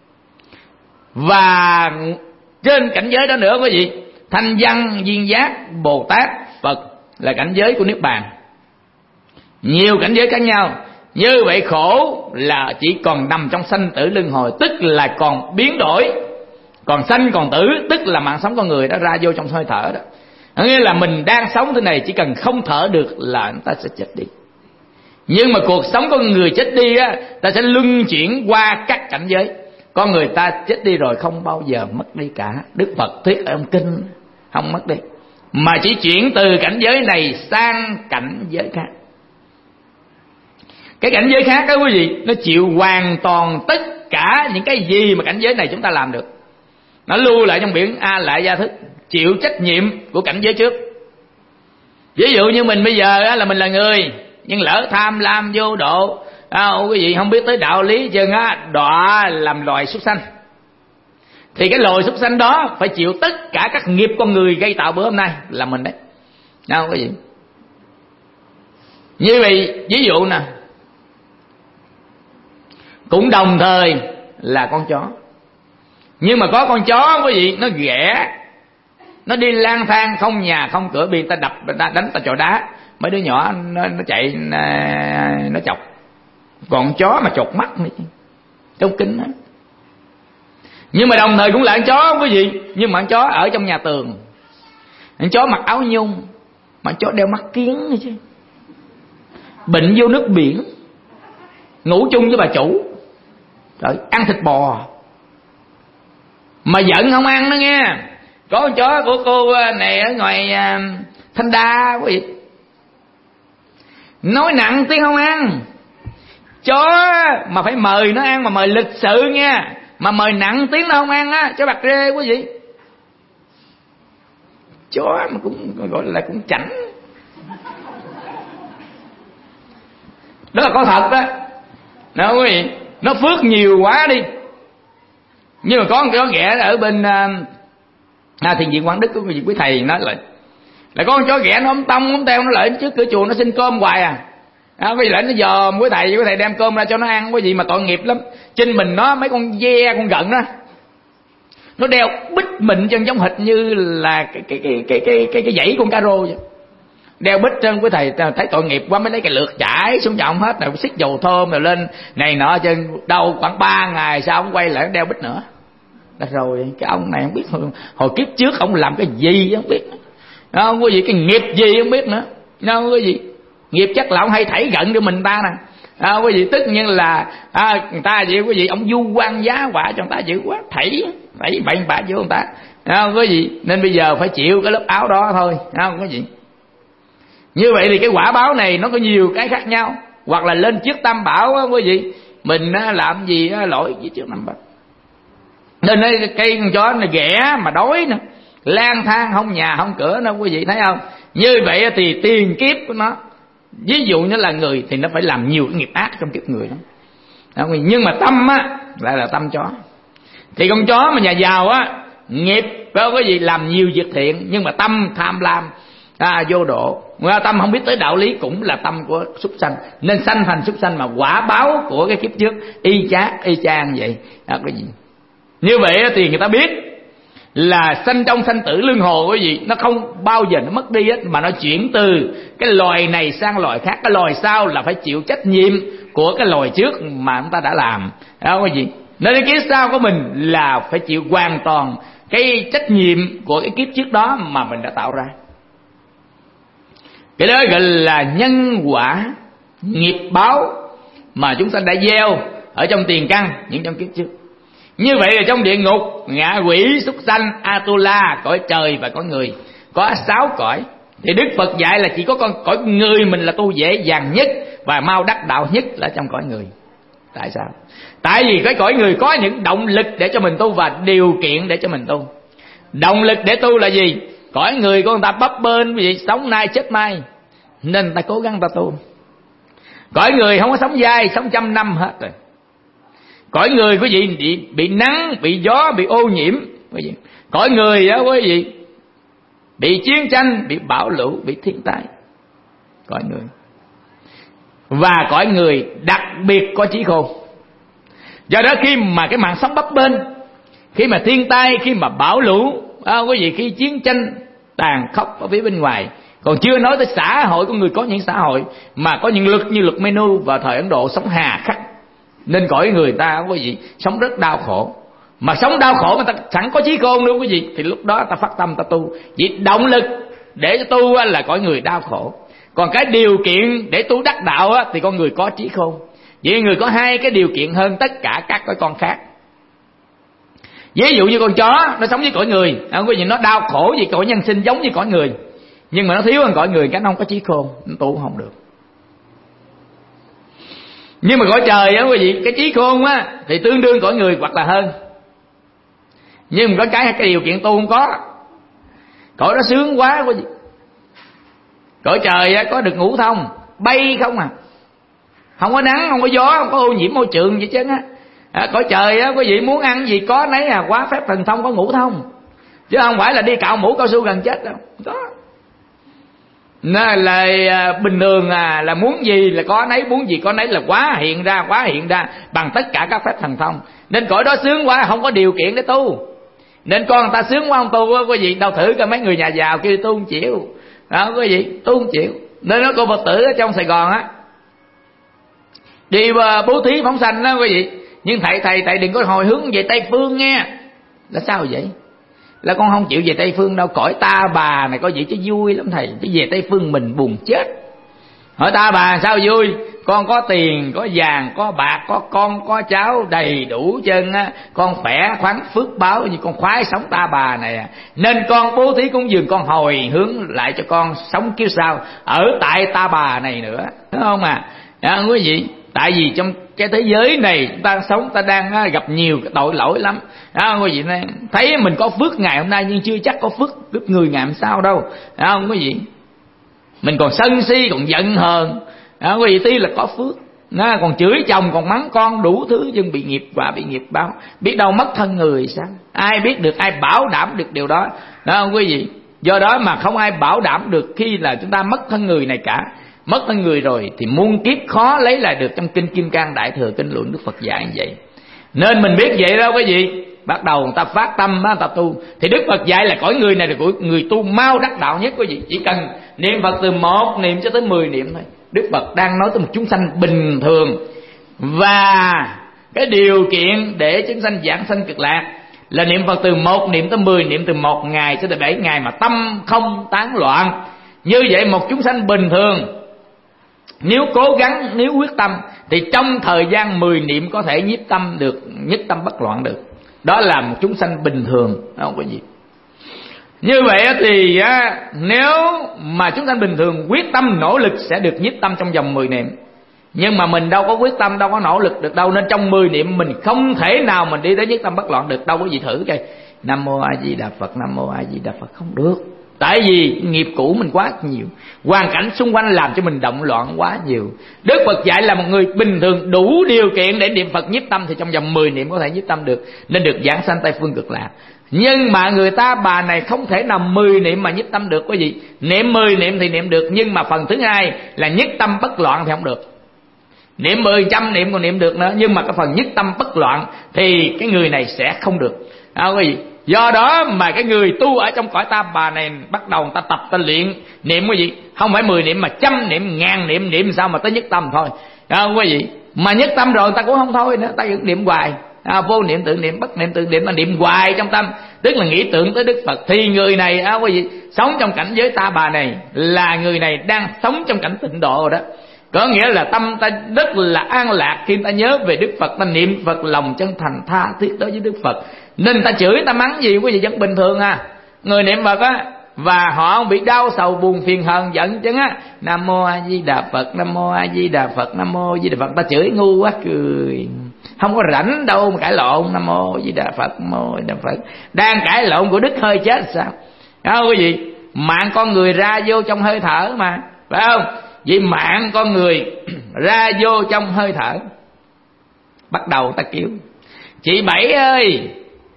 Và trên cảnh giới đó nữa quý vị, thanh văn, duyên giác, Bồ Tát, Phật là cảnh giới của Niết Bàn. Nhiều cảnh giới khác nhau. Như vậy khổ là chỉ còn nằm trong sanh tử luân hồi, tức là còn biến đổi. Còn sanh còn tử, tức là mạng sống con người đã ra vô trong hơi thở đó. Nghĩa là mình đang sống thế này, chỉ cần không thở được là người ta sẽ chết đi. Nhưng mà cuộc sống con người chết đi á, ta sẽ luân chuyển qua các cảnh giới. Con người ta chết đi rồi không bao giờ mất đi cả. Đức Phật thuyết ở trong kinh không mất đi, mà chỉ chuyển từ cảnh giới này sang cảnh giới khác. Cái cảnh giới khác đó quý vị, nó chịu hoàn toàn tất cả những cái gì mà cảnh giới này chúng ta làm được. Nó lưu lại trong biển A Lại Gia Thức, chịu trách nhiệm của cảnh giới trước. Ví dụ như mình bây giờ là mình là người, nhưng lỡ tham lam vô độ, à, quý vị không biết tới đạo lý chân á, đọa làm loài súc sanh. Thì cái loài súc sanh đó phải chịu tất cả các nghiệp con người gây tạo bữa hôm nay là mình đấy. Đâu quý vị. Như vậy ví dụ nè, cũng đồng thời là con chó, nhưng mà có con chó quý vị nó ghẻ, nó đi lang thang không nhà không cửa, bị ta đập, ta đánh, ta chọi đá, mấy đứa nhỏ nó, nó chạy nó chọc. Còn chó mà chột mắt nữa chứ, trong kính đó. Nhưng mà đồng thời cũng là con chó quý vị, nhưng mà con chó ở trong nhà tường, con chó mặc áo nhung, mà con chó đeo mắt kiến nữa chứ, bệnh vô nước biển, ngủ chung với bà chủ, trời, ăn thịt bò mà giận không ăn đó nghe. Có con chó của cô này ở ngoài Thanh Đa quý vị, nói nặng tiếng không ăn. Chó mà phải mời nó ăn, mà mời lịch sự nha, mà mời nặng tiếng nó không ăn á, chó bạc rê quý vị. Chó mà cũng gọi là cũng chảnh. Đó là có thật đó. Đó quý vị, nó phước nhiều quá đi. Nhưng mà có một con ghẻ ở bên à, thiền viện Quảng Đức, quý vị, quý thầy nói lại là có con chó ghẻ nó ống tông ống teo, nó lại trước cửa chùa nó xin cơm hoài à. À, quý vị lại nó dòm quý thầy, quý thầy đem cơm ra cho nó ăn, quý vị, mà tội nghiệp lắm. Trên mình nó mấy con ve con gận đó, nó đeo bít mịn chân giống hệt như là cái cái cái cái cái cái, cái dãy con caro vậy. Đeo bít chân, quý thầy thấy tội nghiệp quá mới lấy cái lược chải xuống cho ông hết, rồi xích dầu thơm rồi lên này nọ, chân đâu khoảng ba ngày sau ông quay lại đeo bít nữa. Đã rồi cái ông này không biết hồi, hồi kiếp trước ông làm cái gì không biết, không có gì, cái nghiệp gì không biết nữa, không có gì. Nghiệp chắc là ông hay thảy gận cho mình ta nè, à, quý vị, tất nhiên là à, người ta vậy quý vị, ông du quan giá quả cho người ta dữ quá, thảy thảy bậy bạ vô người ta, à, quý vị, nên bây giờ phải chịu cái lớp áo đó thôi, không quý vị. Như vậy thì cái quả báo này nó có nhiều cái khác nhau, hoặc là lên trước tam bảo á quý vị, mình làm gì lỗi gì trước tam bảo. Nên cây con chó này ghẻ mà đói nữa, lang thang không nhà không cửa nữa, quý vị thấy không? Như vậy thì tiền kiếp của nó, ví dụ như là người thì nó phải làm nhiều cái nghiệp ác trong kiếp người đó. Nhưng mà tâm á lại là tâm chó. Thì con chó mà nhà giàu á, nghiệp có cái gì làm nhiều việc thiện, nhưng mà tâm tham lam, à, vô độ, tâm không biết tới đạo lý, cũng là tâm của súc sanh, nên sanh thành súc sanh, mà quả báo của cái kiếp trước y chang y chang vậy. À, cái gì như vậy thì người ta biết là sanh trong sanh tử luân hồi cái gì, nó không bao giờ nó mất đi hết, mà nó chuyển từ cái loài này sang loài khác. Cái loài sau là phải chịu trách nhiệm của cái loài trước mà chúng ta đã làm, đó cái gì. Nên cái kiếp sau của mình là phải chịu hoàn toàn cái trách nhiệm của cái kiếp trước đó mà mình đã tạo ra. Cái đó gọi là nhân quả nghiệp báo mà chúng ta đã gieo ở trong tiền căn những trong kiếp trước. Như vậy là trong địa ngục, ngạ quỷ, súc sanh, Atula, cõi trời và cõi người, có sáu cõi. Thì Đức Phật dạy là chỉ có con cõi người mình là tu dễ dàng nhất và mau đắc đạo nhất là trong cõi người. Tại sao? Tại vì cái cõi người có những động lực để cho mình tu và điều kiện để cho mình tu. Động lực để tu là gì? Cõi người của người ta bấp bênh vì sống nay chết mai, nên người ta cố gắng người ta tu. Cõi người không có sống dai, sống trăm năm hết rồi. Cõi người quý vị bị, bị nắng, bị gió, bị ô nhiễm. Quý vị. Cõi người đó quý vị bị chiến tranh, bị bão lũ, bị thiên tai. Cõi người. Và cõi người đặc biệt có trí khôn. Do đó khi mà cái mạng sống bấp bênh, khi mà thiên tai, khi mà bão lũ, à, quý vị, khi chiến tranh tàn khốc ở phía bên ngoài, còn chưa nói tới xã hội của người, có những xã hội mà có những luật như luật Menu và thời Ấn Độ sống hà khắc, nên cõi người ta quý vị sống rất đau khổ. Mà sống đau khổ mà ta sẵn có trí khôn nữa quý vị, thì lúc đó ta phát tâm ta tu. Vì động lực để tu là cõi người đau khổ, còn cái điều kiện để tu đắc đạo thì con người có trí khôn. Vậy người có hai cái điều kiện hơn tất cả các con khác. Ví dụ như con chó nó sống với cõi người, quý vị, nó đau khổ vì cõi nhân sinh giống như cõi người, nhưng mà nó thiếu hơn cõi người cái nó không có trí khôn, nó tu không được. Nhưng mà cõi trời á quý vị, cái trí khôn á thì tương đương cõi người hoặc là hơn. Nhưng mà có cái cái điều kiện tu không có. Cõi đó sướng quá quý vị. Cõi trời á có được ngũ thông, bay không à. không có nắng, không có gió, không có ô nhiễm môi trường gì chứ á. À, cõi trời á, quý vị muốn ăn gì có nấy à, quá phép thần thông có ngũ thông, chứ không phải là đi cạo mũ cao su gần chết đâu. Có nên là à, bình thường à, là muốn gì là có nấy, muốn gì có nấy, là quá hiện ra, quá hiện ra bằng tất cả các phép thần thông. Nên cõi đó sướng quá, không có điều kiện để tu. Nên con người ta sướng quá không tu á, quý vị đâu thử coi mấy người nhà giàu kia tu không chịu đó, quý vị tu không chịu. Nên nó cô Phật tử ở trong Sài Gòn á đi bố thí phóng sanh đó quý vị, nhưng thầy thầy thầy đừng có hồi hướng về Tây Phương nghe. Là sao vậy? Là con không chịu về Tây Phương đâu, cõi ta bà này có gì chứ vui lắm thầy, chứ về Tây Phương mình buồn chết. Hỏi ta bà sao vui? Con có tiền, có vàng, có bạc, có con, có cháu đầy đủ chân á, con khỏe khoắn phước báo như con khoái sống ta bà này à. Nên con bố thí cúng dường, con hồi hướng lại cho con sống kiếp sau ở tại ta bà này nữa, đúng không à? Đó, quý vị, tại vì trong cái thế giới này chúng ta sống, ta đang gặp nhiều cái tội lỗi lắm đó, quý vị này, thấy mình có phước ngày hôm nay nhưng chưa chắc có phước giúp người ngày hôm sau đâu, đó không quý vị? Mình còn sân si, còn giận hờn đó, quý vị, tuy là có phước nó còn chửi chồng, còn mắng con đủ thứ, nhưng bị nghiệp quả, bị nghiệp báo, biết đâu mất thân người sao? Ai biết được, ai bảo đảm được điều đó, đó không quý vị? Do đó mà không ai bảo đảm được khi là chúng ta mất thân người này cả. Mất thân người rồi thì muôn kiếp khó lấy lại được. Trong kinh Kim Cang Đại Thừa Kinh Luận Đức Phật dạy như vậy. Nên mình biết vậy đâu quý vị, bắt đầu người ta phát tâm, người ta tu. Thì Đức Phật dạy là cõi người này là của người tu mau đắc đạo nhất quý vị. Chỉ cần niệm Phật từ một niệm cho tới mười niệm thôi. Đức Phật đang nói tới một chúng sanh bình thường. Và cái điều kiện để chúng sanh giảng sanh cực lạc là niệm Phật từ một niệm tới mười niệm, từ một ngày cho tới bảy ngày mà tâm không tán loạn. Như vậy một chúng sanh bình thường nếu cố gắng, nếu quyết tâm thì trong thời gian mười niệm có thể nhiếp tâm được, nhất tâm bất loạn được. Đó là một chúng sanh bình thường, không có gì. Như vậy thì nếu mà chúng sanh bình thường quyết tâm nỗ lực sẽ được nhiếp tâm trong vòng mười niệm. Nhưng mà mình đâu có quyết tâm, đâu có nỗ lực được đâu, nên trong mười niệm mình không thể nào mình đi tới nhất tâm bất loạn được. Đâu có gì thử coi Nam Mô A Di Đà Phật, Nam Mô A Di Đà Phật, không được. Tại vì nghiệp cũ mình quá nhiều, hoàn cảnh xung quanh làm cho mình động loạn quá nhiều. Đức Phật dạy là một người bình thường đủ điều kiện để niệm Phật nhiếp tâm thì trong vòng mười niệm có thể nhiếp tâm được, nên được giảng sanh Tây Phương Cực Lạc. Nhưng mà người ta bà này không thể nào mười niệm mà nhiếp tâm được quý vị. Niệm mười niệm thì niệm được, nhưng mà phần thứ hai là nhất tâm bất loạn thì không được. Niệm mười trăm niệm còn niệm được nữa, nhưng mà cái phần nhất tâm bất loạn thì cái người này sẽ không được à, quý vị. Do đó mà cái người tu ở trong cõi ta bà này bắt đầu người ta tập, ta luyện niệm quý vị, không phải mười niệm mà trăm niệm, ngàn niệm, niệm sao mà tới nhất tâm thôi à, quý vị. Mà nhất tâm rồi người ta cũng không thôi nữa, ta vẫn niệm hoài à, vô niệm tự niệm, bất niệm tự niệm, mà niệm hoài trong tâm, tức là nghĩ tưởng tới Đức Phật. Thì người này à, quý vị, sống trong cảnh giới ta bà này là người này đang sống trong cảnh tịnh độ rồi đó. Có nghĩa là tâm ta rất là an lạc khi ta nhớ về Đức Phật, ta niệm Phật lòng chân thành tha thiết đối với Đức Phật. Nên ta chửi, ta mắng gì quý vị vẫn bình thường à. Người niệm Phật á, và họ không bị đau sầu buồn phiền hờn giận chứ á. Nam Mô A Di Đà Phật, Nam Mô A Di Đà Phật, Nam Mô A Di Đà Phật, ta chửi ngu quá cười, không có rảnh đâu mà cãi lộn. Nam Mô A Di Đà Phật, Nam Mô A Di Đà Phật, đang cãi lộn của Đức hơi chết sao đó quý vị. Mạng con người ra vô trong hơi thở mà, phải không? Vì mạng con người ra vô trong hơi thở. Bắt đầu ta kêu chị Bảy ơi,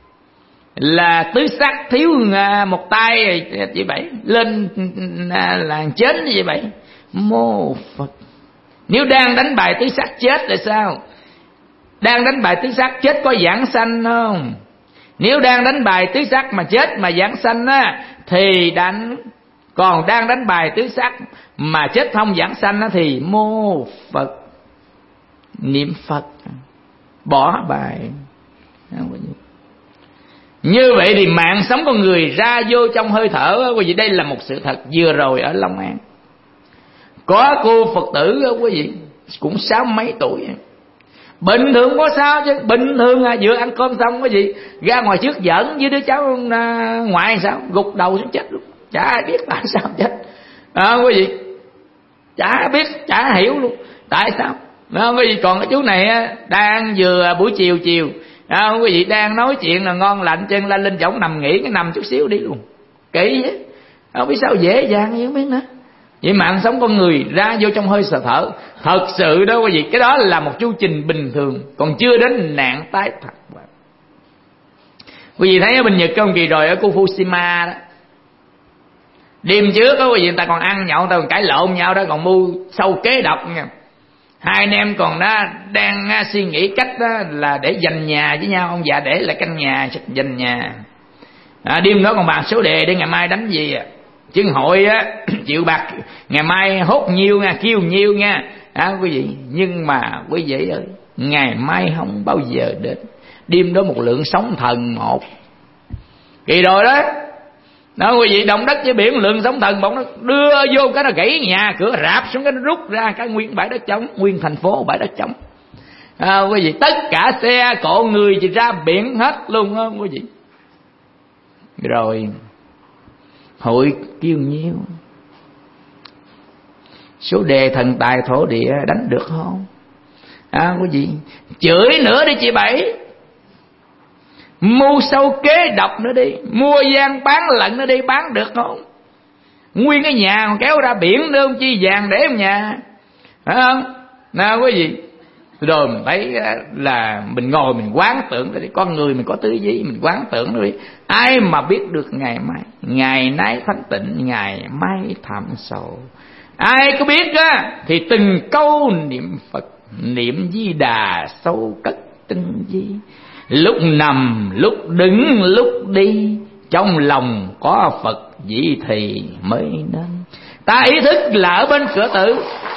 là tứ sắc thiếu một tay, chị Bảy lên làng chết như vậy Bảy. Mô Phật, nếu đang đánh bài tứ sắc chết là sao? Đang đánh bài tứ sắc chết có giảng sanh không? Nếu đang đánh bài tứ sắc mà chết mà giảng sanh á thì đánh, còn đang đánh bài tứ sắc mà chết không giảng sanh á thì mô Phật, niệm Phật, bỏ bài. Như vậy thì mạng sống con người ra vô trong hơi thở. Quý vị, đây là một sự thật. Vừa rồi ở Long An có cô Phật tử quý vị cũng sáu mấy tuổi, bình thường có sao chứ, bình thường à, vừa ăn cơm xong quý vị ra ngoài trước giỡn với đứa cháu ngoại sao gục đầu xuống chết luôn, chả ai biết tại sao chết à, quý vị, chả biết, chả hiểu luôn tại sao đó, quý vị. Còn cái chú này đang vừa buổi chiều chiều à, quý vị đang nói chuyện là ngon lạnh chân lên lên chổng nằm nghỉ, cái nằm chút xíu đi luôn, kỹ vậy, không biết sao dễ dàng như không biết nữa Vậy mạng sống con người ra vô trong hơi sợ thở. Thật sự đó quý vị, cái đó là một chu trình bình thường, còn chưa đến nạn tái thật. Quý vị thấy ở bên Nhật không, kỳ rồi ở khu Fukushima đó, đêm trước đó quý vị, người ta còn ăn nhậu, người ta còn cãi lộn nhau đó, còn mưu sâu kế độc nha. Hai anh em còn đó đang suy nghĩ cách đó là để giành nhà với nhau. Ông già để lại căn nhà giành nhà. À, đêm đó còn bàn số đề để ngày mai đánh gì à. Chứng hội á chịu bạc ngày mai hốt nhiêu nha, kêu nhiêu nha. À, quý vị, nhưng mà quý vị ơi, ngày mai không bao giờ đến. Đêm đó một lượng sóng thần một. Kỳ rồi đó. Đó quý vị, động đất với biển, lượng sóng thần bỗng nó đưa vô cái nó gãy nhà cửa, rạp xuống cái nó rút ra cái nguyên bãi đất trống, nguyên thành phố bãi đất trống. À, quý vị, tất cả xe cộ người thì ra biển hết luôn á quý vị. Rồi hội kêu nhiêu, số đề thần tài thổ địa đánh được không? À, quý vị, chửi nữa đi chị Bảy, mưu sâu kế độc nữa đi, mua gian bán lận nữa đi, bán được không? Nguyên cái nhà còn kéo ra biển nữa, không chi vàng để trong nhà, phải không? Nào quý vị, rồi mình thấy là mình ngồi mình quán tưởng đi, con người mình có tứ duy, mình quán tưởng đi. Ai mà biết được ngày mai, ngày nay thanh tịnh, ngày mai thảm sầu. Ai có biết á thì từng câu niệm Phật, niệm Di Đà sâu cất tinh di. Lúc nằm, lúc đứng, lúc đi, trong lòng có Phật vậy thì mới nên. Ta ý thức là ở bên cửa tử,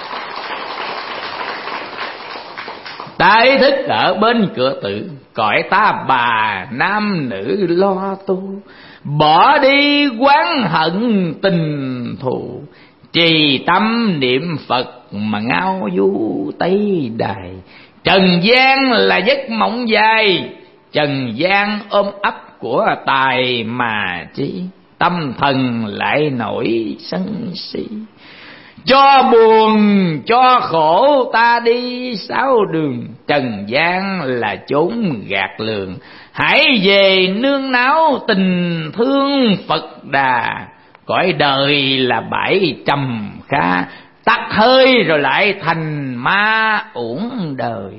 ta ý thức ở bên cửa tử, cõi ta bà nam nữ lo tu. Bỏ đi oán hận tình thù, trì tâm niệm Phật mà ngao du Tây Đài. Trần gian là giấc mộng dài, trần gian ôm ấp của tài mà chi. Tâm thần lại nổi sân si, cho buồn cho khổ ta đi sáu đường. Trần gian là chốn gạt lường, hãy về nương náu tình thương Phật Đà. Cõi đời là bãi trầm kha, tắt hơi rồi lại thành ma uổng đời.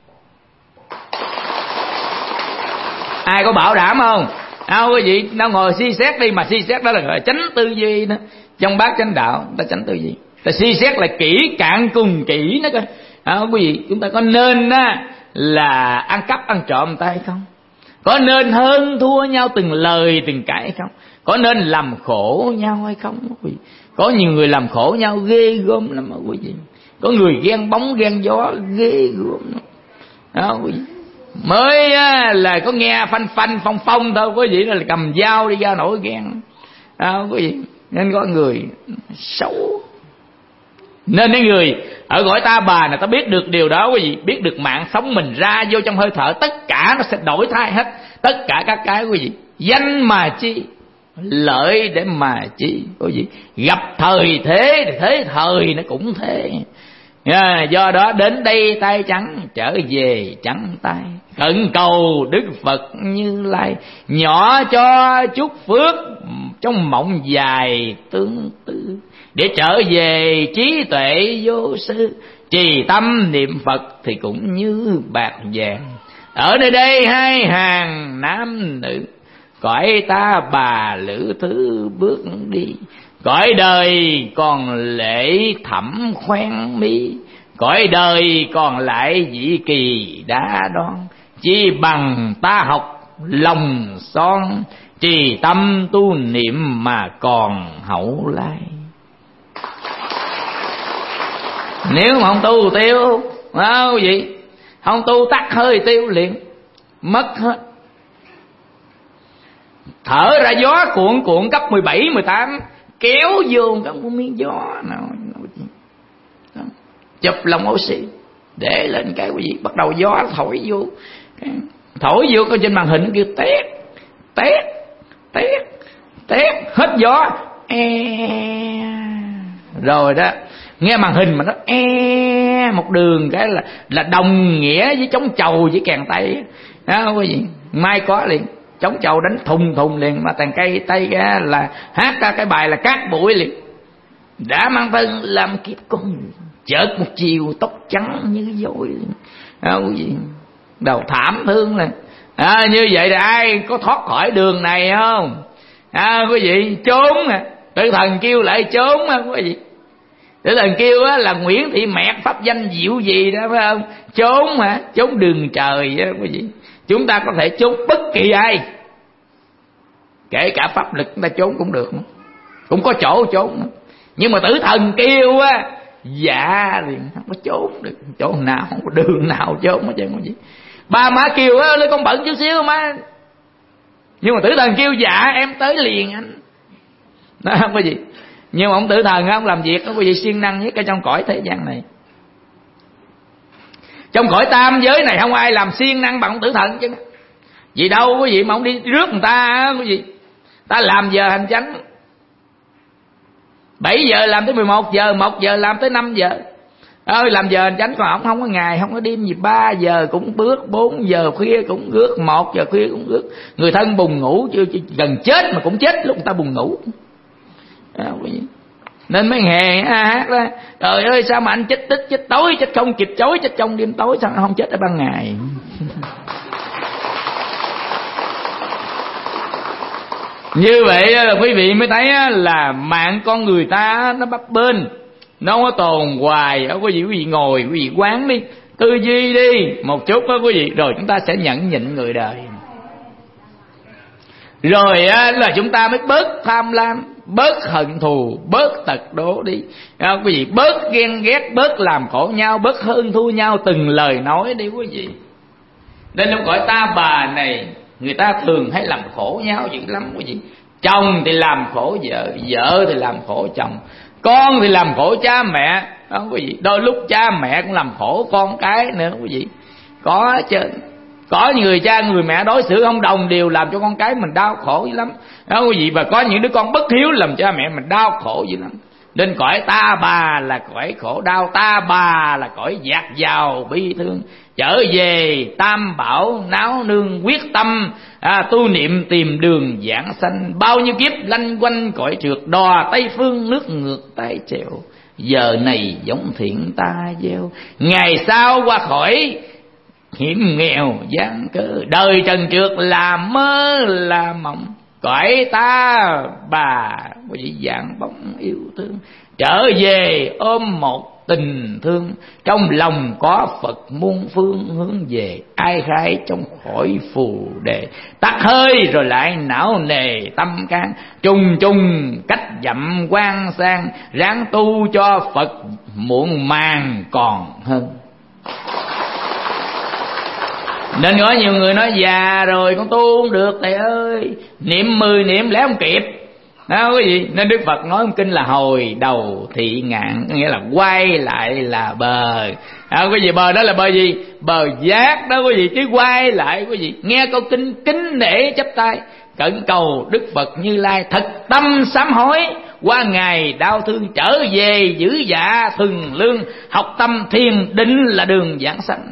Ai có bảo đảm không? À, quý vị, đâu ngồi suy xét đi, mà suy xét đó là gọi là chánh tư duy đó. Trong bát chánh đạo ta chánh tư duy, ta suy xét là kỹ cạn cùng kỹ đó coi. À, quý vị, chúng ta có nên á là ăn cắp ăn trộm người ta hay không? Có nên hơn thua nhau từng lời từng cái hay không? Có nên làm khổ nhau hay không quý vị? Có nhiều người làm khổ nhau ghê gớm lắm quý vị. Có người ghen bóng ghen gió ghê gớm lắm. Đó quý vị. Mới á, là có nghe phanh phanh phong phong thôi quý vị, là cầm dao đi ra nổi ghen. Đó quý vị. Nên có người xấu. Nên cái người ở cõi ta bà này ta biết được điều đó quý vị, biết được mạng sống mình ra vô trong hơi thở, tất cả nó sẽ đổi thay hết. Tất cả các cái quý vị, danh mà chi, lợi để mà chi quý vị. Gặp thời thế thì thế thời nó cũng thế. À, do đó đến đây tay trắng, trở về trắng tay. Khẩn cầu Đức Phật Như Lai, nhỏ cho chút phước trong mộng dài tương tư, để trở về trí tuệ vô sư. Trì tâm niệm Phật thì cũng như bạc vàng. Ở nơi đây hai hàng nam nữ, cõi ta bà lữ thứ bước đi. Cõi đời còn lễ thẩm khoen mi, cõi đời còn lại vị kỳ đa đoan. Chi bằng ta học lòng son, trì tâm tu niệm mà còn hậu lai. Nếu mà không tu tiêu, không gì, không tu tắt hơi tiêu liền, mất hết. Thở ra gió cuộn cuộn cấp mười bảy, mười tám, kéo vô cái miếng gió nào, chụp lồng oxy để lên cái quý vị, bắt đầu gió thổi vô, thổi vô cái trên màn hình nó kêu tét tét tét tét, hết gió e, rồi đó nghe màn hình mà nó e một đường cái là là đồng nghĩa với chống chầu với kèn tay đó quý vị. Mai có liền chống chầu đánh thùng thùng liền, mà tàn cây tay ra là hát ra cái bài là cát bụi liền. đã mang thân làm kiếp con người, chợt một chiều tóc trắng như vôi, không gì đầu thảm thương này. À, như vậy là ai có thoát khỏi đường này không? À, quý vị trốn à, Tử Thần kêu lại trốn á quý vị. Tử Thần kêu á là Nguyễn Thị Mẹt pháp danh diệu gì đó phải không? Trốn mà, trốn đường trời á quý vị. Chúng ta có thể trốn bất kỳ ai, kể cả pháp lực chúng ta trốn cũng được, cũng có chỗ trốn. Nhưng mà Tử Thần kêu á, dạ liền không có trốn được, chỗ nào không có đường nào trốn hết trơn quý vị. Ba má kêu á, lấy con bận chút xíu má, nhưng mà Tử Thần kêu dạ em tới liền anh. Đó không có gì. Nhưng mà ông Tử Thần ông làm việc có gì siêng năng nhất ở trong cõi thế gian này. Trong cõi tam giới này không ai làm siêng năng bằng ông Tử Thần chứ. Vì đâu quý vị mà ông đi rước người ta quý vị. Ta làm giờ hành chánh bảy giờ làm tới mười một giờ, một giờ làm tới năm giờ. Ơi làm giờ hành chánh, còn ông không có ngày không có đêm gì, ba giờ cũng bước, bốn giờ khuya cũng rước, một giờ khuya cũng rước. Người thân buồn ngủ chưa, gần chết mà cũng chết lúc người ta buồn ngủ. À, nên mấy nghề hát đó, trời ơi sao mà anh chết tích chết tối, chết không kịp chối, chết trong đêm tối, sao không chết ở ban ngày. Như vậy là quý vị mới thấy là mạng con người ta nó bấp bênh, nó không có tồn hoài. Ở quý vị quý vị ngồi quý vị quán đi, tư duy đi một chút đó quý vị, rồi chúng ta sẽ nhẫn nhịn người đời. Rồi á, là chúng ta mới bớt tham lam, bớt hận thù, bớt tật đố đi. À, quý vị bớt ghen ghét, bớt làm khổ nhau, bớt hơn thua nhau từng lời nói đi quý vị. Nên trong cõi ta bà này, người ta thường hay làm khổ nhau dữ lắm quý vị. Chồng thì làm khổ vợ, vợ thì làm khổ chồng, con thì làm khổ cha mẹ. Đó quý vị, đôi lúc cha mẹ cũng làm khổ con cái nữa quý vị. Có chứ. Có người cha người mẹ đối xử không đồng đều làm cho con cái mình đau khổ dữ lắm đó quý vị. Và có những đứa con bất hiếu làm cha mẹ mình đau khổ dữ lắm. Nên cõi ta bà là cõi khổ đau, ta bà là cõi dạt dào bi thương. Trở về tam bảo náo nương quyết tâm, à, tu niệm tìm đường giảng sanh. Bao nhiêu kiếp lanh quanh cõi trượt, đò Tây phương nước ngược tay trèo. Giờ này giống thiện ta gieo, ngày sau qua khỏi hiểm nghèo gian cớ. Đời trần trượt là mơ là mộng, cõi ta bà quý vị dạng bóng yêu thương. Trở về ôm một tình thương, trong lòng có Phật muôn phương hướng về. Ai khai trong khỏi phù đề, tắt hơi rồi lại não nề tâm can. Trùng trùng cách dặm quan sang, ráng tu cho Phật muộn màng còn hơn. Nên có nhiều người nói già rồi con tu không được thầy ơi, niệm mười niệm lẽ không kịp đó quý vị. Nên Đức Phật nói một kinh là hồi đầu thị ngạn, nghĩa là quay lại là bờ. À, quý vị, bờ đó là bờ gì? Bờ giác đó quý vị, chứ quay lại quý vị. Nghe câu kinh kính nể chắp tay, cẩn cầu Đức Phật Như Lai thật tâm sám hối, qua ngày đau thương trở về giữ dạ thuần lương, học tâm thiền định là đường giảng sanh.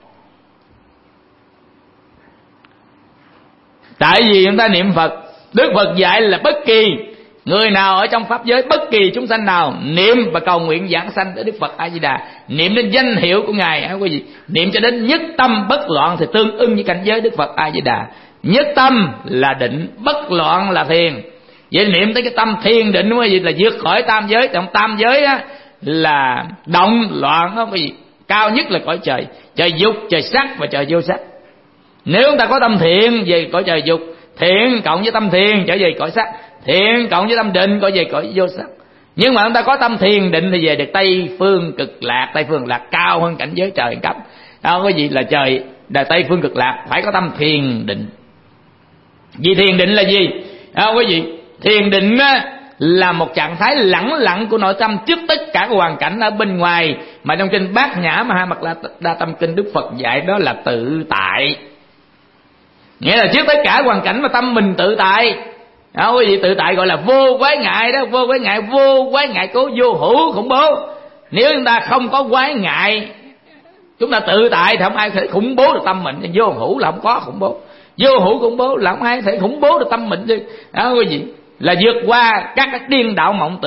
Tại vì chúng ta niệm Phật, Đức Phật dạy là bất kỳ người nào ở trong pháp giới, bất kỳ chúng sanh nào niệm và cầu nguyện giảng sanh tới Đức Phật A Di Đà, niệm đến danh hiệu của Ngài quý vị, niệm cho đến nhất tâm bất loạn thì tương ưng với cảnh giới Đức Phật A Di Đà. Nhất tâm là định, bất loạn là thiền. Vậy niệm tới cái tâm thiền định quý vị là vượt khỏi tam giới. Trong tam giới á là động loạn đó quý vị, cao nhất là cõi trời, trời dục, trời sắc và trời vô sắc. Nếu chúng ta có tâm thiện về cõi trời dục, thiện cộng với tâm thiền trở về cõi sắc, thiện cộng với tâm định trở về cõi vô sắc. Nhưng mà chúng ta có tâm thiền định thì về được Tây phương cực lạc. Tây phương lạc cao hơn cảnh giới trời cấp. Đó quý vị, là trời là Tây phương cực lạc phải có tâm thiền định. Vì thiền định là gì? Đó quý vị, thiền định á, là một trạng thái lẳng lặng của nội tâm trước tất cả các hoàn cảnh ở bên ngoài. Mà trong kinh Bát Nhã Maha Mật Đa Tâm Kinh, Đức Phật dạy đó là tự tại. Nghĩa là trước tất cả hoàn cảnh mà tâm mình tự tại. Đó quý vị, tự tại gọi là vô quái ngại đó. Vô quái ngại, vô quái ngại cố, vô hữu khủng bố. Nếu chúng ta không có quái ngại, chúng ta tự tại thì không ai thể khủng bố được tâm mình. Vô hữu là không có khủng bố, vô hữu khủng bố là không ai thể khủng bố được tâm mình chứ. Đó quý vị, là vượt qua các cái điên đạo mộng tưởng,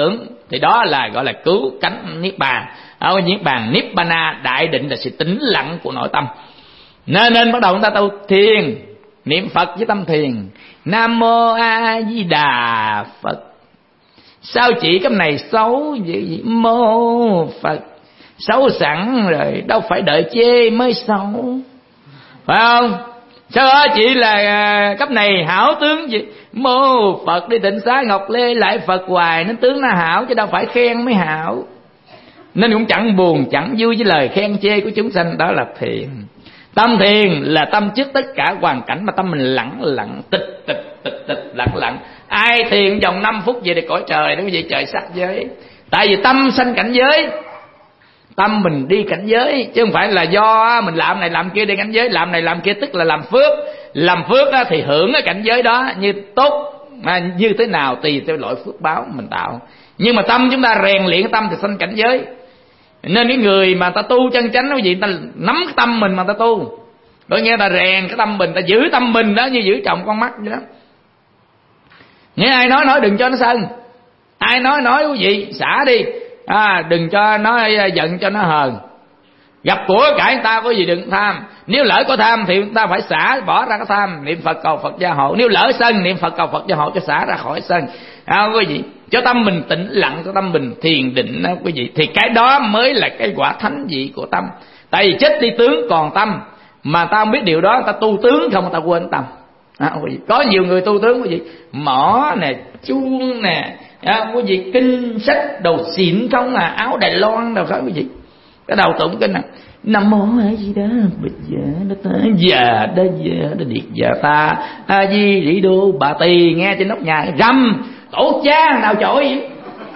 thì đó là gọi là cứu cánh niết bàn. Ở niết bàn, nibbana, đại định là sự tĩnh lặng của nội tâm. Nên nên bắt đầu chúng ta tu thiền, niệm Phật với tâm thiền. Nam mô A Di Đà Phật. Sao chỉ cái này xấu vậy? Mô Phật. Xấu sẵn rồi, đâu phải đợi chê mới xấu, phải không? Sao đó chỉ là cấp này hảo tướng gì? Mô Phật. Đi Tịnh Xá Ngọc Lê lại Phật hoài nên tướng nó hảo, chứ đâu phải khen mới hảo. Nên cũng chẳng buồn chẳng vui với lời khen chê của chúng sanh. Đó là thiền. Tâm thiền là tâm trước tất cả hoàn cảnh, mà tâm mình lặng lặng, tịch tịch tịch tịch lặng lặng. Ai thiền vòng năm phút về thì cõi trời đó quý vị, trời sắc giới. Tại vì tâm sanh cảnh giới, tâm mình đi cảnh giới, chứ không phải là do mình làm này làm kia đi cảnh giới. Làm này làm kia tức là làm phước. Làm phước thì hưởng cái cảnh giới đó như tốt, mà như thế nào tùy theo loại phước báo mình tạo. Nhưng mà tâm chúng ta rèn luyện tâm thì sanh cảnh giới. Nên cái người mà ta tu chân chánh quý vị, ta nắm cái tâm mình mà ta tu, có nghĩa ta rèn cái tâm mình, ta giữ tâm mình đó như giữ trồng con mắt vậy đó. Nếu ai nói nói đừng cho nó sân, ai nói nói quý vị xả đi, à, đừng cho nó giận, cho nó hờn. Gặp của cải người ta có gì đừng tham. Nếu lỡ có tham thì chúng ta phải xả bỏ ra cái tham, niệm Phật cầu Phật gia hộ. Nếu lỡ sân, niệm Phật cầu Phật gia hộ cho xả ra khỏi sân. À, quý vị, cho tâm mình tĩnh lặng, cho tâm mình thiền định đó quý vị, thì cái đó mới là cái quả thánh vị của tâm. Tại vì chết đi tướng còn tâm, mà ta không biết điều đó, ta tu tướng không ta quên tâm. À, quý vị, có nhiều người tu tướng quý vị, mỏ nè, chuông nè, à, quý vị, kinh sách đồ xịn không à, áo Đài Loan đâu phải quý vị. Cái đầu tụng kinh nè, Nam mô A Di Đà Bịch Dạ Đa Ta Dạ Đa Dạ Đa Điệt Dạ Ta A Di Đỉ Đô Bà Tỳ. Nghe trên nóc nhà rầm tổ cha nào chổi vậy?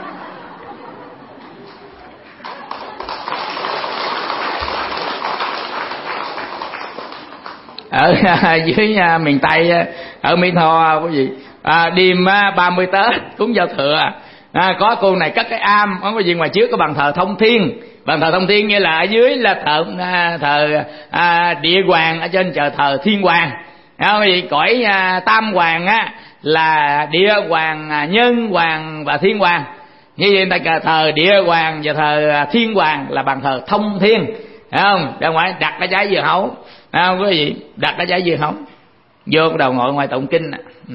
Ở dưới miền Tây, ở Mỹ Tho quý vị, à, đêm ba mươi Tết cúng giao thừa, à, có cô này cất cái am có cái gì ngoài trước có bàn thờ thông thiên. Bàn thờ thông thiên nghĩa là ở dưới là thờ à, thờ à, địa hoàng, ở trên chờ thờ thiên hoàng. À, vì cõi à, tam hoàng á là địa hoàng, à, nhân hoàng và thiên hoàng. Như vậy người ta thờ địa hoàng và thờ thiên hoàng là bàn thờ thông thiên, phải không? Ra ngoài đặt cái trái dưa hấu, phải không quý vị? Đặt cái trái dưa hấu vô cái đầu ngồi ngoài tụng kinh. Ừ.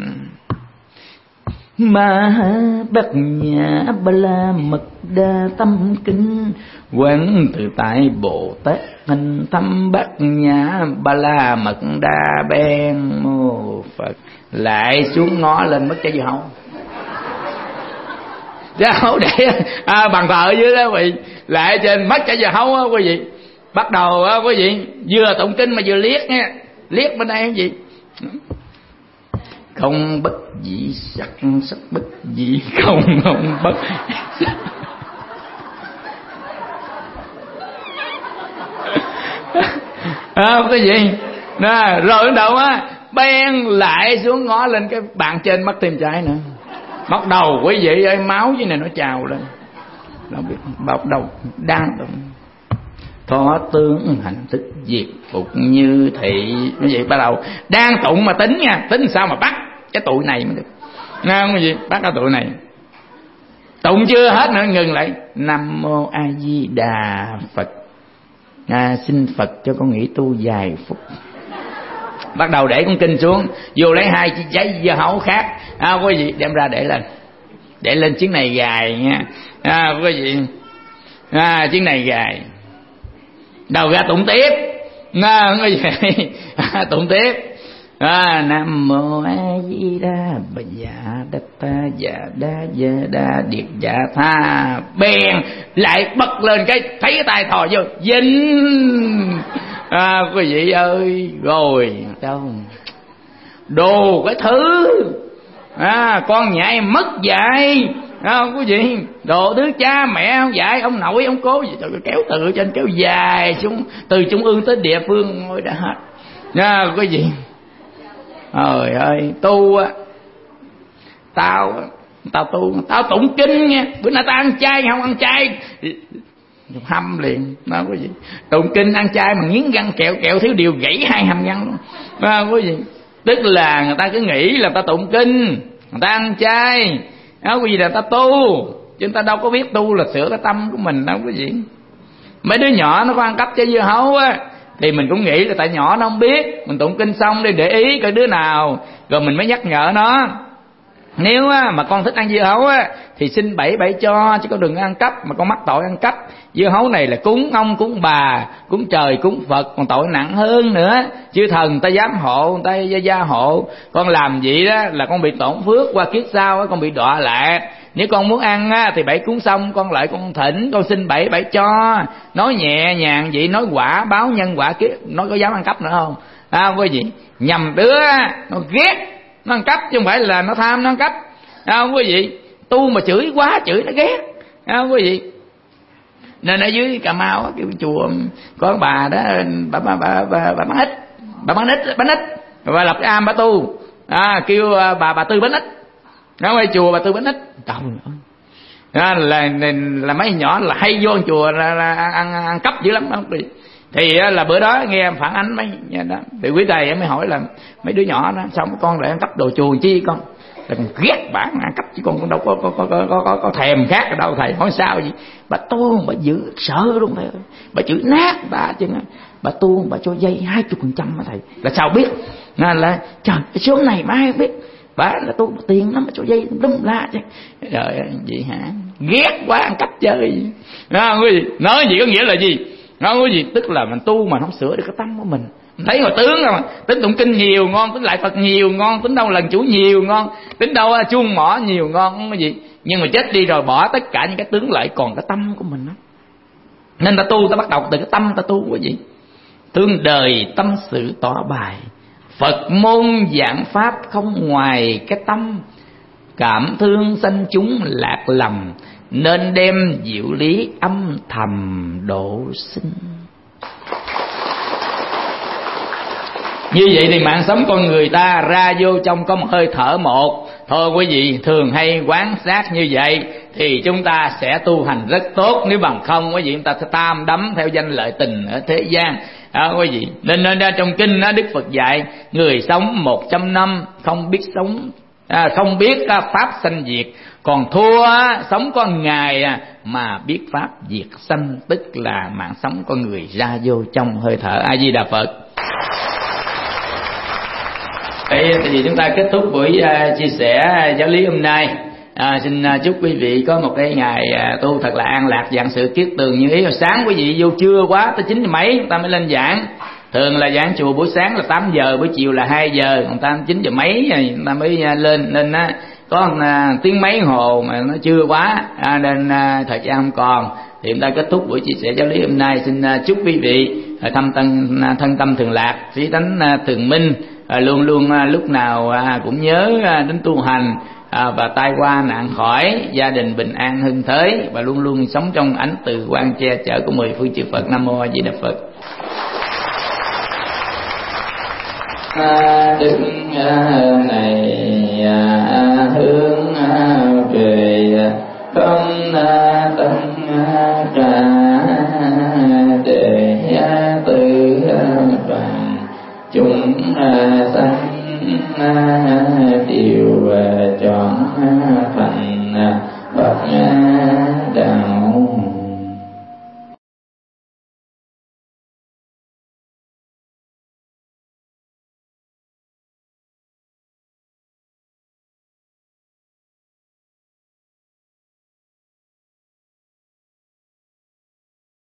Ma Bát Nhã Ba La Mật Đa Tâm Kinh, Quán Tự Tại Bồ Tát Hành Tâm Bát Nhã Ba La Mật Đa Ben Mô Phật. Lại xuống ngó lên mất cái dưa hấu, dưa hấu để à, bàn thờ ở dưới đó quý vị. Lại trên mất cái dưa hấu á quý vị. Bắt đầu á quý vị, vừa tụng kinh mà vừa liếc nha, liếc bên đây cái gì? Không bất dị sắc, sắc bất dị không, không bất à, cái gì nè, rồi đầu á ben lại xuống ngó lên cái bàn trên mắt tim trái nữa. Bắt đầu quý vị ơi, máu dưới này nó trào lên, nó biết bắt đầu đang động thọ tướng hành thức diệt phục như thị. Như vậy bắt đầu đang tụng mà tính nha, tính sao mà bắt cái tụi này mới được. Nghe không gì? Bắt cái tụi này tụng chưa hết nữa ngừng lại. Nam mô A Di Đà Phật. À, xin Phật cho con nghỉ tu vài phút. Bắt đầu để con kinh xuống, vô lấy hai chiếc giấy dưa hấu khác, à, quý vị đem ra để lên, để lên chiếc này gài nha, à, quý vị, à, chiếc này gài. Đầu ra tụng tiếp, à, quý vị, à, tụng tiếp. À, Nam mô A Di Đà Bà Dạ Đa Ta Dạ Đa Dạ Đa Điệt Dạ Tha. Bèn lại bật lên cái thấy cái tay thò vô dính. À, quý vị ơi, rồi đâu đồ cái thứ, à, con nhà em mất dạy, à, quý vị, đồ đứa cha mẹ không dạy, ông nội ông cố gì trời, kéo từ trên kéo dài xuống từ trung ương tới địa phương ngồi đã hết. À, quý vị, trời ơi, tu á, tao tao tu, tao tụng kinh nha, bữa nay tao ăn chay không ăn chay hâm liền đó quý vị. Tụng kinh ăn chay mà nghiến răng kẹo kẹo thiếu điều gãy hai hàm răng luôn đó quý vị. Tức là người ta cứ nghĩ là ta tụng kinh, người ta ăn chay đó quý vị, là ta tu, chứ người ta đâu có biết tu là sửa cái tâm của mình đâu quý vị. Mấy đứa nhỏ nó có ăn cắp trái dưa hấu á thì mình cũng nghĩ là tại nhỏ nó không biết, mình tụng kinh xong đi để ý coi đứa nào rồi mình mới nhắc nhở nó. Nếu á, mà con thích ăn dưa hấu á thì xin bảy bảy cho, chứ con đừng ăn cắp, mà con mắc tội ăn cắp. Dưa hấu này là cúng ông cúng bà, cúng trời cúng Phật, còn tội nặng hơn nữa. Chư thần ta giám hộ, người ta gia, gia hộ. Con làm vậy đó là con bị tổn phước, qua kiếp sau á con bị đọa lạc. Nếu con muốn ăn á thì bảy cúng xong con lại con thỉnh, con xin bảy bảy cho. Nói nhẹ nhàng vậy, nói quả báo nhân quả kiếp, nói có dám ăn cắp nữa không? À, quý vị, nhầm đứa nó ghét nó ăn cắp chứ không phải là nó tham nó ăn cắp. À, quý vị, tu mà chửi quá chửi nó ghét. À, quý vị, nên ở dưới Cà Mau á, cái chùa có bà đó, bà bà bà bà, bà bán ít, bà bán ít bán ít, bà lập cái am bà tu, à, kêu bà bà Tư bán ít, nó quay chùa bà Tư bán ít, trời ơi, là, là là mấy nhỏ là hay vô chùa là, là ăn ăn cắp dữ lắm đó. Thì là bữa đó nghe phản ánh mấy đó, thì quý thầy mới hỏi là mấy đứa nhỏ đó sao con lại ăn cắp đồ chùa chi con? Là con ghét bà ăn cắp chứ con cũng đâu có có có có có, có, có thèm khác ở đâu. Thầy hỏi sao gì? Bà tu bà giữ sợ luôn thầy ơi, bà chửi nát bà chứ, bà tu bà cho dây hai chục phần trăm mà thầy. Là sao biết? Là, là trời cái số này mà ai biết. Bà là tu tiền lắm mà cho dây đâm la chứ. Trời ơi vậy hả? Ghét quá ăn cắp chơi. Nói gì? Nói gì có nghĩa là gì? Nói cái gì? Tức là mình tu mà không sửa được cái tâm của mình. Thấy ngồi tướng mà tính tụng kinh nhiều ngon, tính lại Phật nhiều ngon, tính đâu lần chủ nhiều ngon, tính đâu chuông mỏ nhiều ngon, không có gì. Nhưng mà chết đi rồi bỏ tất cả những cái tướng lại còn cái tâm của mình đó. Nên ta tu ta bắt đầu từ cái tâm ta tu cái gì? Tương đời tâm sự tỏ bài, Phật môn giảng pháp không ngoài cái tâm, cảm thương sanh chúng lạc lầm, nên đem diệu lý âm thầm độ sinh. Như vậy thì mạng sống con người ta ra vô trong có một hơi thở một. Thôi quý vị thường hay quán sát như vậy thì chúng ta sẽ tu hành rất tốt. Nếu bằng không quý vị chúng ta sẽ tam đắm theo danh lợi tình ở thế gian đó quý vị. Nên nên ra trong kinh đó, Đức Phật dạy người sống một trăm năm không biết sống à, không biết à, pháp sanh diệt, còn thua á, sống có ngày à, mà biết pháp diệt sanh, tức là mạng sống con người ra vô trong hơi thở. A Di Đà Phật. Vậy thì chúng ta kết thúc buổi uh, chia sẻ uh, giáo lý hôm nay. À, xin uh, chúc quý vị có một cái ngày uh, tu thật là an lạc, vạn sự kiết tường như ý. Hồi sáng quý vị vô trưa quá tới chín giờ mấy người ta mới lên giảng. Thường là giảng chùa buổi sáng là tám giờ, buổi chiều là hai giờ, người ta chín giờ mấy người ta mới uh, lên. Nên uh, có uh, tiếng mấy hồ mà nó trưa quá, à, nên uh, thời gian không còn. Thì chúng ta kết thúc buổi chia sẻ giáo lý hôm nay. Xin uh, chúc quý vị uh, thâm tân, uh, thân tâm thường lạc, trí tánh uh, thường minh. À, luôn luôn à, lúc nào à, cũng nhớ à, đến tu hành à, và tai qua nạn khỏi, gia đình bình an hưng thới, và luôn luôn sống trong ánh từ quang che chở của mười phương chư Phật. Nam Mô A Di Đà Phật. À, đức này à, hướng à, về không à, tâm à, trả để à, từ bằng chúng sanh đều chọn thành Phật